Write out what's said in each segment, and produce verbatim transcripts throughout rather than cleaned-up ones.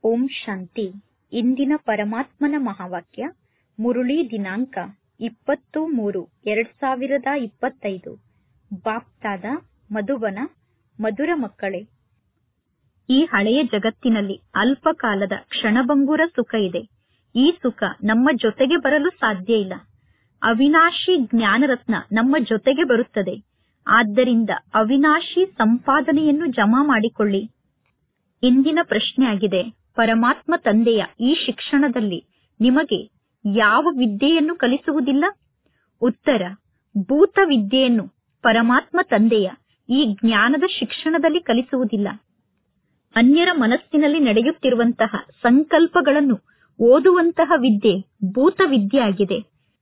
ಓಂ ಶಾಂತಿ. ಇಂದಿನ ಪರಮಾತ್ಮನ ಮಹಾವಾಕ್ಯ ಮುರುಳಿ ದಿನಾಂಕ ಇಪ್ಪತ್ತು ಮೂರು ಎರಡ್ ಸಾವಿರದ ಇಪ್ಪತ್ತೈದು. ಬಾಪ್ತಾದ ಮಧುಬನ. ಮಧುರ ಮಕ್ಕಳೇ, ಈ ಹಳೆಯ ಜಗತ್ತಿನಲ್ಲಿ ಅಲ್ಪಕಾಲದ ಕ್ಷಣಭಂಗುರ ಸುಖ ಇದೆ. ಈ ಸುಖ ನಮ್ಮ ಜೊತೆಗೆ ಬರಲು ಸಾಧ್ಯ ಇಲ್ಲ. ಅವಿನಾಶಿ ಜ್ಞಾನರತ್ನ ನಮ್ಮ ಜೊತೆಗೆ ಬರುತ್ತದೆ. ಆದ್ದರಿಂದ ಅವಿನಾಶಿ ಸಂಪಾದನೆಯನ್ನು ಜಮಾ ಮಾಡಿಕೊಳ್ಳಿ. ಇಂದಿನ ಪ್ರಶ್ನೆ ಆಗಿದೆ, ಪರಮಾತ್ಮ ತಂದೆಯ ಈ ಶಿಕ್ಷಣದಲ್ಲಿ ನಿಮಗೆ ಯಾವ ವಿದ್ಯೆಯನ್ನು ಕಲಿಸುವುದಿಲ್ಲ? ಉತ್ತರ, ಭೂತ ವಿದ್ಯೆಯನ್ನು ಪರಮಾತ್ಮ ತಂದೆಯ ಈ ಜ್ಞಾನದ ಶಿಕ್ಷಣದಲ್ಲಿ ಕಲಿಸುವುದಿಲ್ಲ. ಅನ್ಯರ ಮನಸ್ಸಿನಲ್ಲಿ ನಡೆಯುತ್ತಿರುವಂತಹ ಸಂಕಲ್ಪಗಳನ್ನು ಓದುವಂತಹ ವಿದ್ಯೆ ಭೂತ ವಿದ್ಯೆ ಆಗಿದೆ.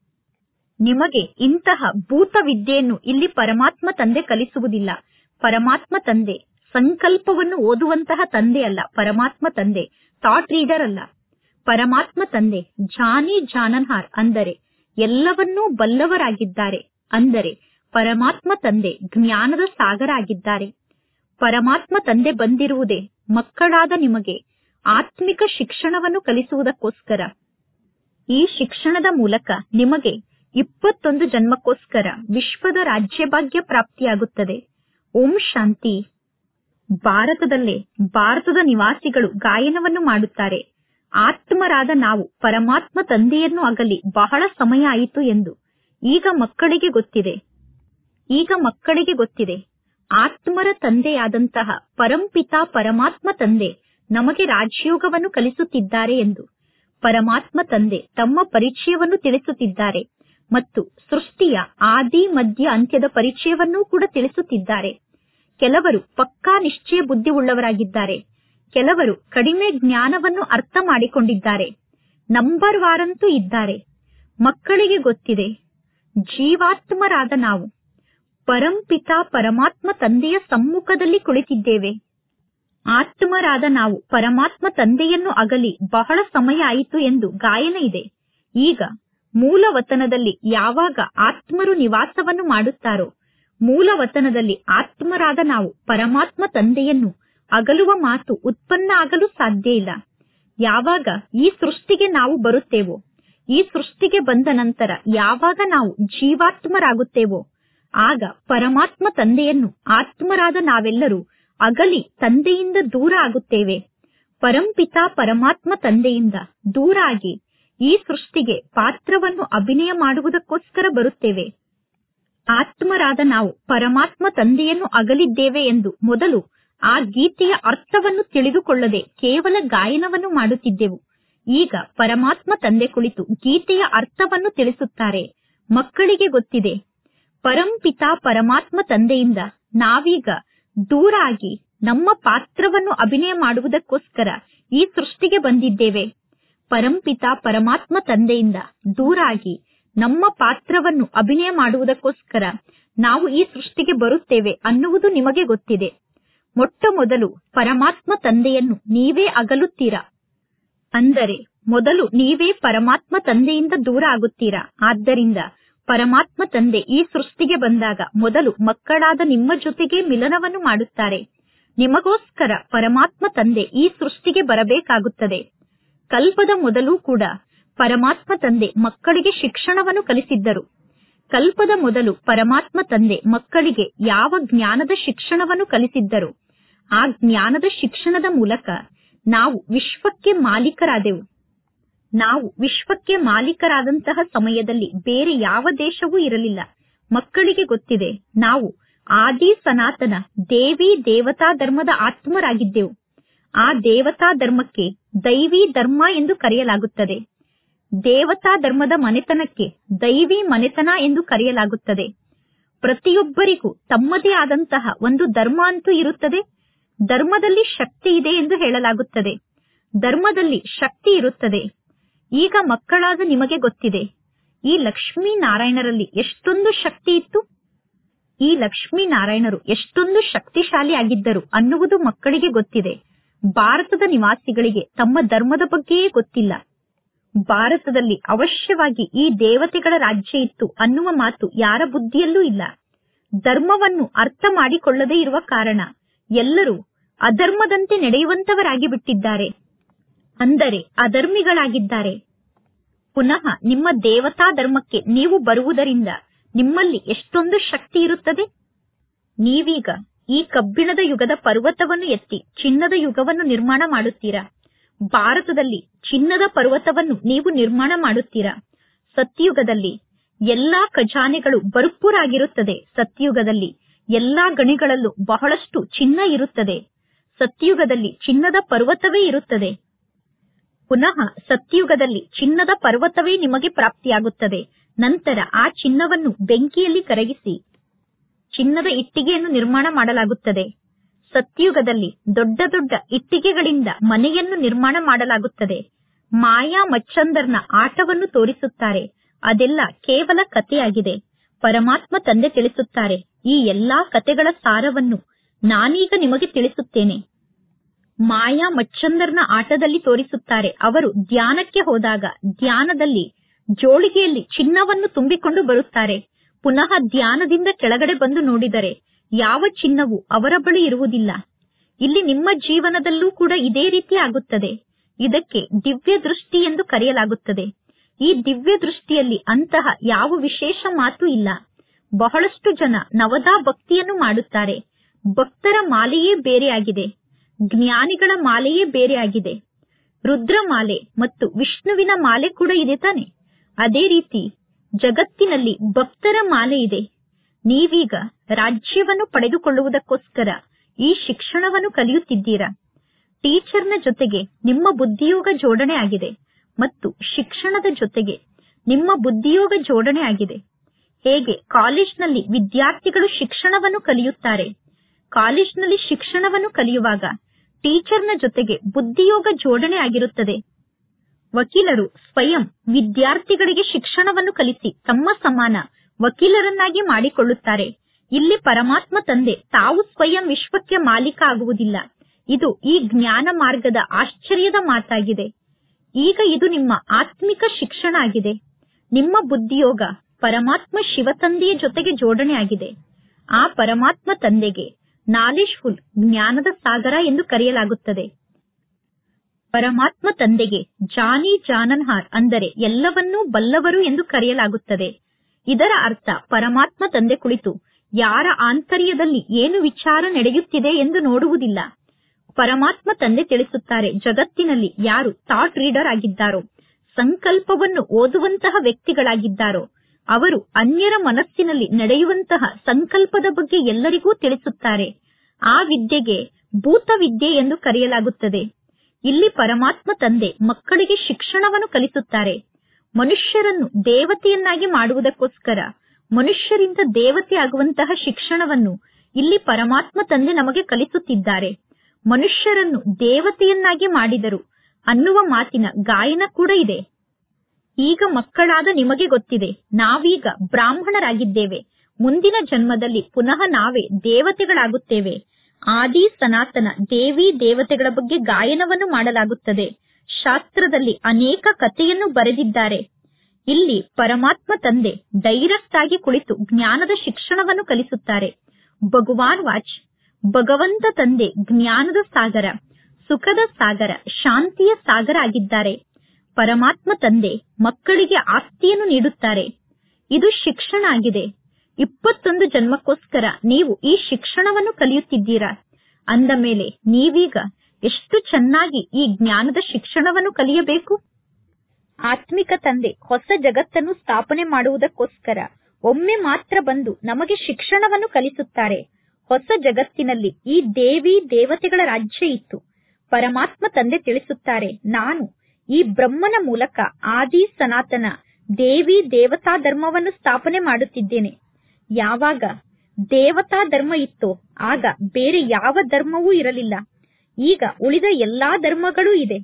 ನಿಮಗೆ ಇಂತಹ ಭೂತ ವಿದ್ಯೆಯನ್ನು ಇಲ್ಲಿ ಪರಮಾತ್ಮ ತಂದೆ ಕಲಿಸುವುದಿಲ್ಲ. ಪರಮಾತ್ಮ ತಂದೆ ಸಂಕಲ್ಪವನ್ನು ಓದುವಂತಹ ತಂದೆ ಅಲ್ಲ. ಪರಮಾತ್ಮ ತಂದೆ ಥಾಟ್ ರೀಡರ್ ಅಲ್ಲ. ಪರಮಾತ್ಮ ತಂದೆ ಜಾನಿ ಜಾನನ್ಹಾರ್ ಅಂದರೆ ಎಲ್ಲವನ್ನೂ ಬಲ್ಲವರಾಗಿದ್ದಾರೆ. ಅಂದರೆ ಪರಮಾತ್ಮ ತಂದೆ ಜ್ಞಾನದ ಸಾಗರ ಆಗಿದ್ದಾರೆ. ಪರಮಾತ್ಮ ತಂದೆ ಬಂದಿರುವುದೇ ಮಕ್ಕಳಾದ ನಿಮಗೆ ಆತ್ಮಿಕ ಶಿಕ್ಷಣವನ್ನು ಕಲಿಸುವುದಕ್ಕೋಸ್ಕರ. ಈ ಶಿಕ್ಷಣದ ಮೂಲಕ ನಿಮಗೆ ಇಪ್ಪತ್ತೊಂದು ಜನ್ಮಕ್ಕೋಸ್ಕರ ವಿಶ್ವದ ರಾಜ್ಯಭಾಗ್ಯ ಪ್ರಾಪ್ತಿಯಾಗುತ್ತದೆ. ಓಂ ಶಾಂತಿ. ಭಾರತದಲ್ಲೇ ಭಾರತದ ನಿವಾಸಿಗಳು ಗಾಯನವನ್ನು ಮಾಡುತ್ತಾರೆ. ಆತ್ಮರಾದ ನಾವು ಪರಮಾತ್ಮ ತಂದೆಯನ್ನು ಅಗಲಿ ಬಹಳ ಸಮಯ ಆಯಿತು ಎಂದು ಈಗ ಮಕ್ಕಳಿಗೆ ಗೊತ್ತಿದೆ. ಈಗ ಮಕ್ಕಳಿಗೆ ಗೊತ್ತಿದೆ ಆತ್ಮರ ತಂದೆಯಾದಂತಹ ಪರಂಪಿತ ಪರಮಾತ್ಮ ತಂದೆ ನಮಗೆ ರಾಜಯೋಗವನ್ನು ಕಲಿಸುತ್ತಿದ್ದಾರೆ ಎಂದು. ಪರಮಾತ್ಮ ತಂದೆ ತಮ್ಮ ಪರಿಚಯವನ್ನು ತಿಳಿಸುತ್ತಿದ್ದಾರೆ ಮತ್ತು ಸೃಷ್ಟಿಯ ಆದಿ ಮಧ್ಯ ಅಂತ್ಯದ ಪರಿಚಯವನ್ನೂ ಕೂಡ ತಿಳಿಸುತ್ತಿದ್ದಾರೆ. ಕೆಲವರು ಪಕ್ಕಾ ನಿಶ್ಚಯ ಬುದ್ಧಿ ಉಳ್ಳವರಾಗಿದ್ದಾರೆ. ಕೆಲವರು ಕಡಿಮೆ ಜ್ಞಾನವನ್ನು ಅರ್ಥ ಮಾಡಿಕೊಂಡಿದ್ದಾರೆ. ನಂಬರ್ ವಾರಂತೂ ಇದ್ದಾರೆ. ಮಕ್ಕಳಿಗೆ ಗೊತ್ತಿದೆ ಜೀವಾತ್ಮರಾದ ನಾವು ಪರಂಪಿತ ಪರಮಾತ್ಮ ತಂದೆಯ ಸಮ್ಮುಖದಲ್ಲಿ ಕುಳಿತಿದ್ದೇವೆ. ಆತ್ಮರಾದ ನಾವು ಪರಮಾತ್ಮ ತಂದೆಯನ್ನು ಅಗಲಿ ಬಹಳ ಸಮಯ ಆಯಿತು ಎಂದು ಗಾಯನ ಇದೆ. ಈಗ ಮೂಲ ವತನದಲ್ಲಿ ಯಾವಾಗ ಆತ್ಮರು ನಿವಾಸವನ್ನು ಮಾಡುತ್ತಾರೋ, ಮೂಲ ವತನದಲ್ಲಿ ಆತ್ಮರಾದ ನಾವು ಪರಮಾತ್ಮ ತಂದೆಯನ್ನು ಅಗಲುವ ಮಾತು ಉತ್ಪನ್ನ ಆಗಲು ಸಾಧ್ಯ ಇಲ್ಲ. ಯಾವಾಗ ಈ ಸೃಷ್ಟಿಗೆ ನಾವು ಬರುತ್ತೇವೋ, ಈ ಸೃಷ್ಟಿಗೆ ಬಂದ ನಂತರ ಯಾವಾಗ ನಾವು ಜೀವಾತ್ಮರಾಗುತ್ತೇವೋ, ಆಗ ಪರಮಾತ್ಮ ತಂದೆಯನ್ನು ಆತ್ಮರಾದ ನಾವೆಲ್ಲರೂ ಅಗಲಿ ತಂದೆಯಿಂದ ದೂರ ಆಗುತ್ತೇವೆ. ಪರಂಪಿತ ಪರಮಾತ್ಮ ತಂದೆಯಿಂದ ದೂರ ಆಗಿ ಈ ಸೃಷ್ಟಿಗೆ ಪಾತ್ರವನ್ನು ಅಭಿನಯ ಮಾಡುವುದಕ್ಕೋಸ್ಕರ ಬರುತ್ತೇವೆ. ಆತ್ಮರಾದ ನಾವು ಪರಮಾತ್ಮ ತಂದೆಯನ್ನು ಅಗಲಿದ್ದೇವೆ ಎಂದು ಮೊದಲು ಆ ಗೀತೆಯ ಅರ್ಥವನ್ನು ತಿಳಿದುಕೊಳ್ಳದೆ ಕೇವಲ ಗಾಯನವನ್ನು ಮಾಡುತ್ತಿದ್ದೆವು. ಈಗ ಪರಮಾತ್ಮ ತಂದೆ ಕುಳಿತು ಗೀತೆಯ ಅರ್ಥವನ್ನು ತಿಳಿಸುತ್ತಾರೆ. ಮಕ್ಕಳಿಗೆ ಗೊತ್ತಿದೆ ಪರಂಪಿತ ಪರಮಾತ್ಮ ತಂದೆಯಿಂದ ನಾವೀಗ ದೂರ ಆಗಿ ನಮ್ಮ ಪಾತ್ರವನ್ನು ಅಭಿನಯ ಮಾಡುವುದಕ್ಕೋಸ್ಕರ ಈ ಸೃಷ್ಟಿಗೆ ಬಂದಿದ್ದೇವೆ. ಪರಂಪಿತ ಪರಮಾತ್ಮ ತಂದೆಯಿಂದ ದೂರ ಆಗಿ ನಮ್ಮ ಪಾತ್ರವನ್ನು ಅಭಿನಯ ಮಾಡುವುದಕ್ಕೋಸ್ಕರ ನಾವು ಈ ಸೃಷ್ಟಿಗೆ ಬರುತ್ತೇವೆ ಅನ್ನುವುದು ನಿಮಗೆ ಗೊತ್ತಿದೆ. ಮೊಟ್ಟ ಮೊದಲು ಪರಮಾತ್ಮ ತಂದೆಯನ್ನು ನೀವೇ ಅಗಲುತ್ತೀರಾ. ಅಂದರೆ ಮೊದಲು ನೀವೇ ಪರಮಾತ್ಮ ತಂದೆಯಿಂದ ದೂರ ಆಗುತ್ತೀರಾ. ಆದ್ದರಿಂದ ಪರಮಾತ್ಮ ತಂದೆ ಈ ಸೃಷ್ಟಿಗೆ ಬಂದಾಗ ಮೊದಲು ಮಕ್ಕಳಾದ ನಿಮ್ಮ ಜೊತೆಗೆ ಮಿಲನವನ್ನು ಮಾಡುತ್ತಾರೆ. ನಿಮಗೋಸ್ಕರ ಪರಮಾತ್ಮ ತಂದೆ ಈ ಸೃಷ್ಟಿಗೆ ಬರಬೇಕಾಗುತ್ತದೆ. ಕಲ್ಪದ ಮೊದಲು ಕೂಡ ಪರಮಾತ್ಮ ತಂದೆ ಮಕ್ಕಳಿಗೆ ಶಿಕ್ಷಣವನ್ನು ಕಲಿಸಿದ್ದರು. ಕಲ್ಪದ ಮೊದಲು ಪರಮಾತ್ಮ ತಂದೆ ಮಕ್ಕಳಿಗೆ ಯಾವ ಜ್ಞಾನದ ಶಿಕ್ಷಣವನ್ನು ಕಲಿಸಿದ್ದರು, ಆ ಜ್ಞಾನದ ಶಿಕ್ಷಣದ ಮೂಲಕ ನಾವು ವಿಶ್ವಕ್ಕೆ ಮಾಲೀಕರಾದೆವು. ನಾವು ವಿಶ್ವಕ್ಕೆ ಮಾಲೀಕರಾದಂತಹ ಸಮಯದಲ್ಲಿ ಬೇರೆ ಯಾವ ದೇಶವೂ ಇರಲಿಲ್ಲ. ಮಕ್ಕಳಿಗೆ ಗೊತ್ತಿದೆ ನಾವು ಆದಿ ಸನಾತನ ದೇವಿ ದೇವತಾ ಧರ್ಮದ ಆತ್ಮರಾಗಿದ್ದೆವು. ಆ ದೇವತಾ ಧರ್ಮಕ್ಕೆ ದೈವಿ ಧರ್ಮ ಎಂದು ಕರೆಯಲಾಗುತ್ತದೆ. ದೇವತಾ ಧರ್ಮದ ಮನೆತನಕ್ಕೆ ದೈವಿ ಮನೆತನ ಎಂದು ಕರೆಯಲಾಗುತ್ತದೆ. ಪ್ರತಿಯೊಬ್ಬರಿಗೂ ತಮ್ಮದೇ ಆದಂತಹ ಒಂದು ಧರ್ಮ ಅಂತೂ ಇರುತ್ತದೆ. ಧರ್ಮದಲ್ಲಿ ಶಕ್ತಿ ಇದೆ ಎಂದು ಹೇಳಲಾಗುತ್ತದೆ. ಧರ್ಮದಲ್ಲಿ ಶಕ್ತಿ ಇರುತ್ತದೆ. ಈಗ ಮಕ್ಕಳಾದ ನಿಮಗೆ ಗೊತ್ತಿದೆ ಈ ಲಕ್ಷ್ಮೀ ನಾರಾಯಣರಲ್ಲಿ ಎಷ್ಟೊಂದು ಶಕ್ತಿ ಇತ್ತು. ಈ ಲಕ್ಷ್ಮೀ ನಾರಾಯಣರು ಎಷ್ಟೊಂದು ಶಕ್ತಿಶಾಲಿ ಆಗಿದ್ದರು ಅನ್ನುವುದು ಮಕ್ಕಳಿಗೆ ಗೊತ್ತಿದೆ. ಭಾರತದ ನಿವಾಸಿಗಳಿಗೆ ತಮ್ಮ ಧರ್ಮದ ಬಗ್ಗೆಯೇ ಗೊತ್ತಿಲ್ಲ. ಭಾರತದಲ್ಲಿ ಅವಶ್ಯವಾಗಿ ಈ ದೇವತೆಗಳ ರಾಜ್ಯ ಇತ್ತು ಅನ್ನುವ ಮಾತು ಯಾರ ಬುದ್ಧಿಯಲ್ಲೂ ಇಲ್ಲ. ಧರ್ಮವನ್ನು ಅರ್ಥ ಮಾಡಿಕೊಳ್ಳದೇ ಇರುವ ಕಾರಣ ಎಲ್ಲರೂ ಅಧರ್ಮದಂತೆ ನಡೆಯುವಂತವರಾಗಿ ಬಿಟ್ಟಿದ್ದಾರೆ. ಅಂದರೆ ಅಧರ್ಮಿಗಳಾಗಿದ್ದಾರೆ. ಪುನಃ ನಿಮ್ಮ ದೇವತಾ ಧರ್ಮಕ್ಕೆ ನೀವು ಬರುವುದರಿಂದ ನಿಮ್ಮಲ್ಲಿ ಎಷ್ಟೊಂದು ಶಕ್ತಿ ಇರುತ್ತದೆ. ನೀವೀಗ ಈ ಕಬ್ಬಿಣದ ಯುಗದ ಪರ್ವತವನ್ನು ಎತ್ತಿ ಚಿನ್ನದ ಯುಗವನ್ನು ನಿರ್ಮಾಣ ಮಾಡುತ್ತೀರಾ. ಭಾರತದಲ್ಲಿ ಚಿನ್ನದ ಪರ್ವತವನ್ನು ನೀವು ನಿರ್ಮಾಣ ಮಾಡುತ್ತೀರಾ. ಸತ್ಯುಗದಲ್ಲಿ ಎಲ್ಲಾ ಖಜಾನೆಗಳು ಭರ್ಪೂರಾಗಿರುತ್ತದೆ. ಸತ್ಯುಗದಲ್ಲಿ ಎಲ್ಲಾ ಗಣಿಗಳಲ್ಲೂ ಬಹಳಷ್ಟು ಚಿನ್ನ ಇರುತ್ತದೆ. ಸತ್ಯುಗದಲ್ಲಿ ಚಿನ್ನದ ಪರ್ವತವೇ ಇರುತ್ತದೆ. ಪುನಃ ಸತ್ಯುಗದಲ್ಲಿ ಚಿನ್ನದ ಪರ್ವತವೇ ನಿಮಗೆ ಪ್ರಾಪ್ತಿಯಾಗುತ್ತದೆ. ನಂತರ ಆ ಚಿನ್ನವನ್ನು ಬೆಂಕಿಯಲ್ಲಿ ಕರಗಿಸಿ ಚಿನ್ನದ ಇಟ್ಟಿಗೆಯನ್ನು ನಿರ್ಮಾಣ ಮಾಡಲಾಗುತ್ತದೆ. ಸತ್ಯುಗದಲ್ಲಿ ದೊಡ್ಡ ದೊಡ್ಡ ಇಟ್ಟಿಗೆಗಳಿಂದ ಮನೆಯನ್ನು ನಿರ್ಮಾಣ ಮಾಡಲಾಗುತ್ತದೆ. ಮಾಯಾ ಮಚ್ಚಂದರ್ನ ಆಟವನ್ನು ತೋರಿಸುತ್ತಾರೆ. ಅದೆಲ್ಲ ಕೇವಲ ಕಥೆಯಾಗಿದೆ. ಪರಮಾತ್ಮ ತಂದೆ ತಿಳಿಸುತ್ತಾರೆ, ಈ ಎಲ್ಲಾ ಕಥೆಗಳ ಸಾರವನ್ನು ನಾನೀಗ ನಿಮಗೆ ತಿಳಿಸುತ್ತೇನೆ. ಮಾಯಾ ಮಚ್ಚಂದರ್ನ ಆಟದಲ್ಲಿ ತೋರಿಸುತ್ತಾರೆ. ಅವರು ಧ್ಯಾನಕ್ಕೆ ಹೋದಾಗ ಧ್ಯಾನದಲ್ಲಿ ಜೋಳಿಗೆಯಲ್ಲಿ ಚಿನ್ನವನ್ನು ತುಂಬಿಕೊಂಡು ಬರುತ್ತಾರೆ. ಪುನಃ ಧ್ಯಾನದಿಂದ ಕೆಳಗಡೆ ಬಂದು ನೋಡಿದರೆ ಯಾವ ಚಿನ್ನವೂ ಅವರ ಬಳಿ ಇರುವುದಿಲ್ಲ. ಇಲ್ಲಿ ನಿಮ್ಮ ಜೀವನದಲ್ಲೂ ಕೂಡ ಇದೇ ರೀತಿ ಆಗುತ್ತದೆ. ಇದಕ್ಕೆ ದಿವ್ಯ ದೃಷ್ಟಿ ಎಂದು ಕರೆಯಲಾಗುತ್ತದೆ. ಈ ದಿವ್ಯ ದೃಷ್ಟಿಯಲ್ಲಿ ಅಂತಹ ಯಾವ ವಿಶೇಷ ಮಾತು ಇಲ್ಲ. ಬಹಳಷ್ಟು ಜನ ನವದಾ ಭಕ್ತಿಯನ್ನು ಮಾಡುತ್ತಾರೆ. ಭಕ್ತರ ಮಾಲೆಯೇ ಬೇರೆಯಾಗಿದೆ. ಜ್ಞಾನಿಗಳ ಮಾಲೆಯೇ ಬೇರೆಯಾಗಿದೆ. ರುದ್ರ ಮಾಲೆ ಮತ್ತು ವಿಷ್ಣುವಿನ ಮಾಲೆ ಕೂಡ ಇದೆ ತಾನೆ. ಅದೇ ರೀತಿ ಜಗತ್ತಿನಲ್ಲಿ ಭಕ್ತರ ಮಾಲೆ ಇದೆ. ನೀವೀಗ ರಾಜ್ಯವನ್ನು ಪಡೆದುಕೊಳ್ಳುವುದಕ್ಕೋಸ್ಕರ ಈ ಶಿಕ್ಷಣವನ್ನು ಕಲಿಯುತ್ತಿದ್ದೀರಾ. ಟೀಚರ್ನ ಜೊತೆಗೆ ನಿಮ್ಮ ಬುದ್ಧಿಯೋಗ ಜೋಡಣೆ ಆಗಿದೆ ಮತ್ತು ಶಿಕ್ಷಣದ ಜೊತೆಗೆ ನಿಮ್ಮ ಬುದ್ಧಿಯೋಗ ಜೋಡಣೆ ಆಗಿದೆ. ಹೇಗೆ ಕಾಲೇಜ್ನಲ್ಲಿ ವಿದ್ಯಾರ್ಥಿಗಳು ಶಿಕ್ಷಣವನ್ನು ಕಲಿಯುತ್ತಾರೆ. ಕಾಲೇಜ್ನಲ್ಲಿ ಶಿಕ್ಷಣವನ್ನು ಕಲಿಯುವಾಗ ಟೀಚರ್ನ ಜೊತೆಗೆ ಬುದ್ಧಿಯೋಗ ಜೋಡಣೆ ಆಗಿರುತ್ತದೆ. ವಕೀಲರು ಸ್ವಯಂ ವಿದ್ಯಾರ್ಥಿಗಳಿಗೆ ಶಿಕ್ಷಣವನ್ನು ಕಲಿಸಿ ತಮ್ಮ ಸಮಾನ ವಕೀಲರನ್ನಾಗಿ ಮಾಡಿಕೊಳ್ಳುತ್ತಾರೆ. ಇಲ್ಲಿ ಪರಮಾತ್ಮ ತಂದೆ ತಾವು ಸ್ವಯಂ ವಿಶ್ವಕ್ಕೆ ಮಾಲೀಕ ಆಗುವುದಿಲ್ಲ. ಇದು ಈ ಜ್ಞಾನ ಮಾರ್ಗದ ಆಶ್ಚರ್ಯದ ಮಾತಾಗಿದೆ. ಈಗ ಇದು ನಿಮ್ಮ ಆತ್ಮಿಕ ಶಿಕ್ಷಣ ಆಗಿದೆ. ನಿಮ್ಮ ಬುದ್ಧಿಯೋಗ ಪರಮಾತ್ಮ ಶಿವ ತಂದೆಯ ಜೊತೆಗೆ ಜೋಡಣೆ ಆಗಿದೆ. ಆ ಪರಮಾತ್ಮ ತಂದೆಗೆ ನಾಲೆಜ್ಫುಲ್ ಜ್ಞಾನದ ಸಾಗರ ಎಂದು ಕರೆಯಲಾಗುತ್ತದೆ. ಪರಮಾತ್ಮ ತಂದೆಗೆ ಜಾನಿ ಜಾನನ್ಹಾರ್ ಅಂದರೆ ಎಲ್ಲವನ್ನೂ ಬಲ್ಲವರು ಎಂದು ಕರೆಯಲಾಗುತ್ತದೆ. ಇದರ ಅರ್ಥ ಪರಮಾತ್ಮ ತಂದೆ ಕುಳಿತು ಯಾರ ಆಂತರ್ಯದಲ್ಲಿ ಏನು ವಿಚಾರ ನಡೆಯುತ್ತಿದೆ ಎಂದು ನೋಡುವುದಿಲ್ಲ. ಪರಮಾತ್ಮ ತಂದೆ ತಿಳಿಸುತ್ತಾರೆ, ಜಗತ್ತಿನಲ್ಲಿ ಯಾರು ಥಾಟ್ ರೀಡರ್ ಆಗಿದ್ದಾರೋ, ಸಂಕಲ್ಪವನ್ನು ಓದುವಂತಹ ವ್ಯಕ್ತಿಗಳಾಗಿದ್ದಾರೋ, ಅವರು ಅನ್ಯರ ಮನಸ್ಸಿನಲ್ಲಿ ನಡೆಯುವಂತಹ ಸಂಕಲ್ಪದ ಬಗ್ಗೆ ಎಲ್ಲರಿಗೂ ತಿಳಿಸುತ್ತಾರೆ. ಆ ವಿದ್ಯೆಗೆ ಭೂತ ವಿದ್ಯೆ ಎಂದು ಕರೆಯಲಾಗುತ್ತದೆ. ಇಲ್ಲಿ ಪರಮಾತ್ಮ ತಂದೆ ಮಕ್ಕಳಿಗೆ ಶಿಕ್ಷಣವನ್ನು ಕಲಿಸುತ್ತಾರೆ. ಮನುಷ್ಯರನ್ನು ದೇವತೆಯನ್ನಾಗಿ ಮಾಡುವುದಕ್ಕೋಸ್ಕರ ಮನುಷ್ಯರಿಂದ ದೇವತೆ ಆಗುವಂತಹ ಶಿಕ್ಷಣವನ್ನು ಇಲ್ಲಿ ಪರಮಾತ್ಮ ತಂದೆ ನಮಗೆ ಕಲಿಸುತ್ತಿದ್ದಾರೆ. ಮನುಷ್ಯರನ್ನು ದೇವತೆಯನ್ನಾಗಿ ಮಾಡಿದರು ಅನ್ನುವ ಮಾತಿನ ಗಾಯನ ಕೂಡ ಇದೆ. ಈಗ ಮಕ್ಕಳಾದ ನಿಮಗೆ ಗೊತ್ತಿದೆ, ನಾವೀಗ ಬ್ರಾಹ್ಮಣರಾಗಿದ್ದೇವೆ. ಮುಂದಿನ ಜನ್ಮದಲ್ಲಿ ಪುನಃ ನಾವೇ ದೇವತೆಗಳಾಗುತ್ತೇವೆ. ಆದಿ ಸನಾತನ ದೇವಿ ದೇವತೆಗಳ ಬಗ್ಗೆ ಗಾಯನವನ್ನು ಮಾಡಲಾಗುತ್ತದೆ. ಶಾಸ್ತ್ರದಲ್ಲಿ ಅನೇಕ ಕಥೆಯನ್ನು ಬರೆದಿದ್ದಾರೆ. ಇಲ್ಲಿ ಪರಮಾತ್ಮ ತಂದೆ ಡೈರೆಕ್ಟ್ ಆಗಿ ಕುಳಿತು ಜ್ಞಾನದ ಶಿಕ್ಷಣವನ್ನು ಕಲಿಸುತ್ತಾರೆ. ಭಗವಾನ್ ವಾಚ್, ಭಗವಂತ ತಂದೆ ಜ್ಞಾನದ ಸಾಗರ, ಸುಖದ ಸಾಗರ, ಶಾಂತಿಯ ಸಾಗರ ಆಗಿದ್ದಾರೆ. ಪರಮಾತ್ಮ ತಂದೆ ಮಕ್ಕಳಿಗೆ ಆಸ್ತಿಯನ್ನು ನೀಡುತ್ತಾರೆ. ಇದು ಶಿಕ್ಷಣ ಆಗಿದೆ. ಇಪ್ಪತ್ತೊಂದು ಜನ್ಮಕ್ಕೋಸ್ಕರ ನೀವು ಈ ಶಿಕ್ಷಣವನ್ನು ಕಲಿಯುತ್ತಿದ್ದೀರಾ. ಅಂದ ಮೇಲೆ ನೀವೀಗ ಎಷ್ಟು ಚೆನ್ನಾಗಿ ಈ ಜ್ಞಾನದ ಶಿಕ್ಷಣವನ್ನು ಕಲಿಯಬೇಕು. ಆತ್ಮಿಕ ತಂದೆ ಹೊಸ ಜಗತ್ತನ್ನು ಸ್ಥಾಪನೆ ಮಾಡುವುದಕ್ಕೋಸ್ಕರ ಒಮ್ಮೆ ಮಾತ್ರ ಬಂದು ನಮಗೆ ಶಿಕ್ಷಣವನ್ನು ಕಲಿಸುತ್ತಾರೆ. ಹೊಸ ಜಗತ್ತಿನಲ್ಲಿ ಈ ದೇವಿ ದೇವತೆಗಳ ರಾಜ್ಯ ಇತ್ತು. ಪರಮಾತ್ಮ ತಂದೆ ತಿಳಿಸುತ್ತಾರೆ, ನಾನು ಈ ಬ್ರಹ್ಮನ ಮೂಲಕ ಆದಿ ಸನಾತನ ದೇವಿ ದೇವತಾ ಧರ್ಮವನ್ನು ಸ್ಥಾಪನೆ ಮಾಡುತ್ತಿದ್ದೇನೆ. ಯಾವಾಗ ದೇವತಾ ಧರ್ಮ ಇತ್ತೋ ಆಗ ಬೇರೆ ಯಾವ ಧರ್ಮವೂ ಇರಲಿಲ್ಲ. ಈಗ ಉಳಿದ ಎಲ್ಲಾ ಧರ್ಮಗಳೂ ಇದೆ.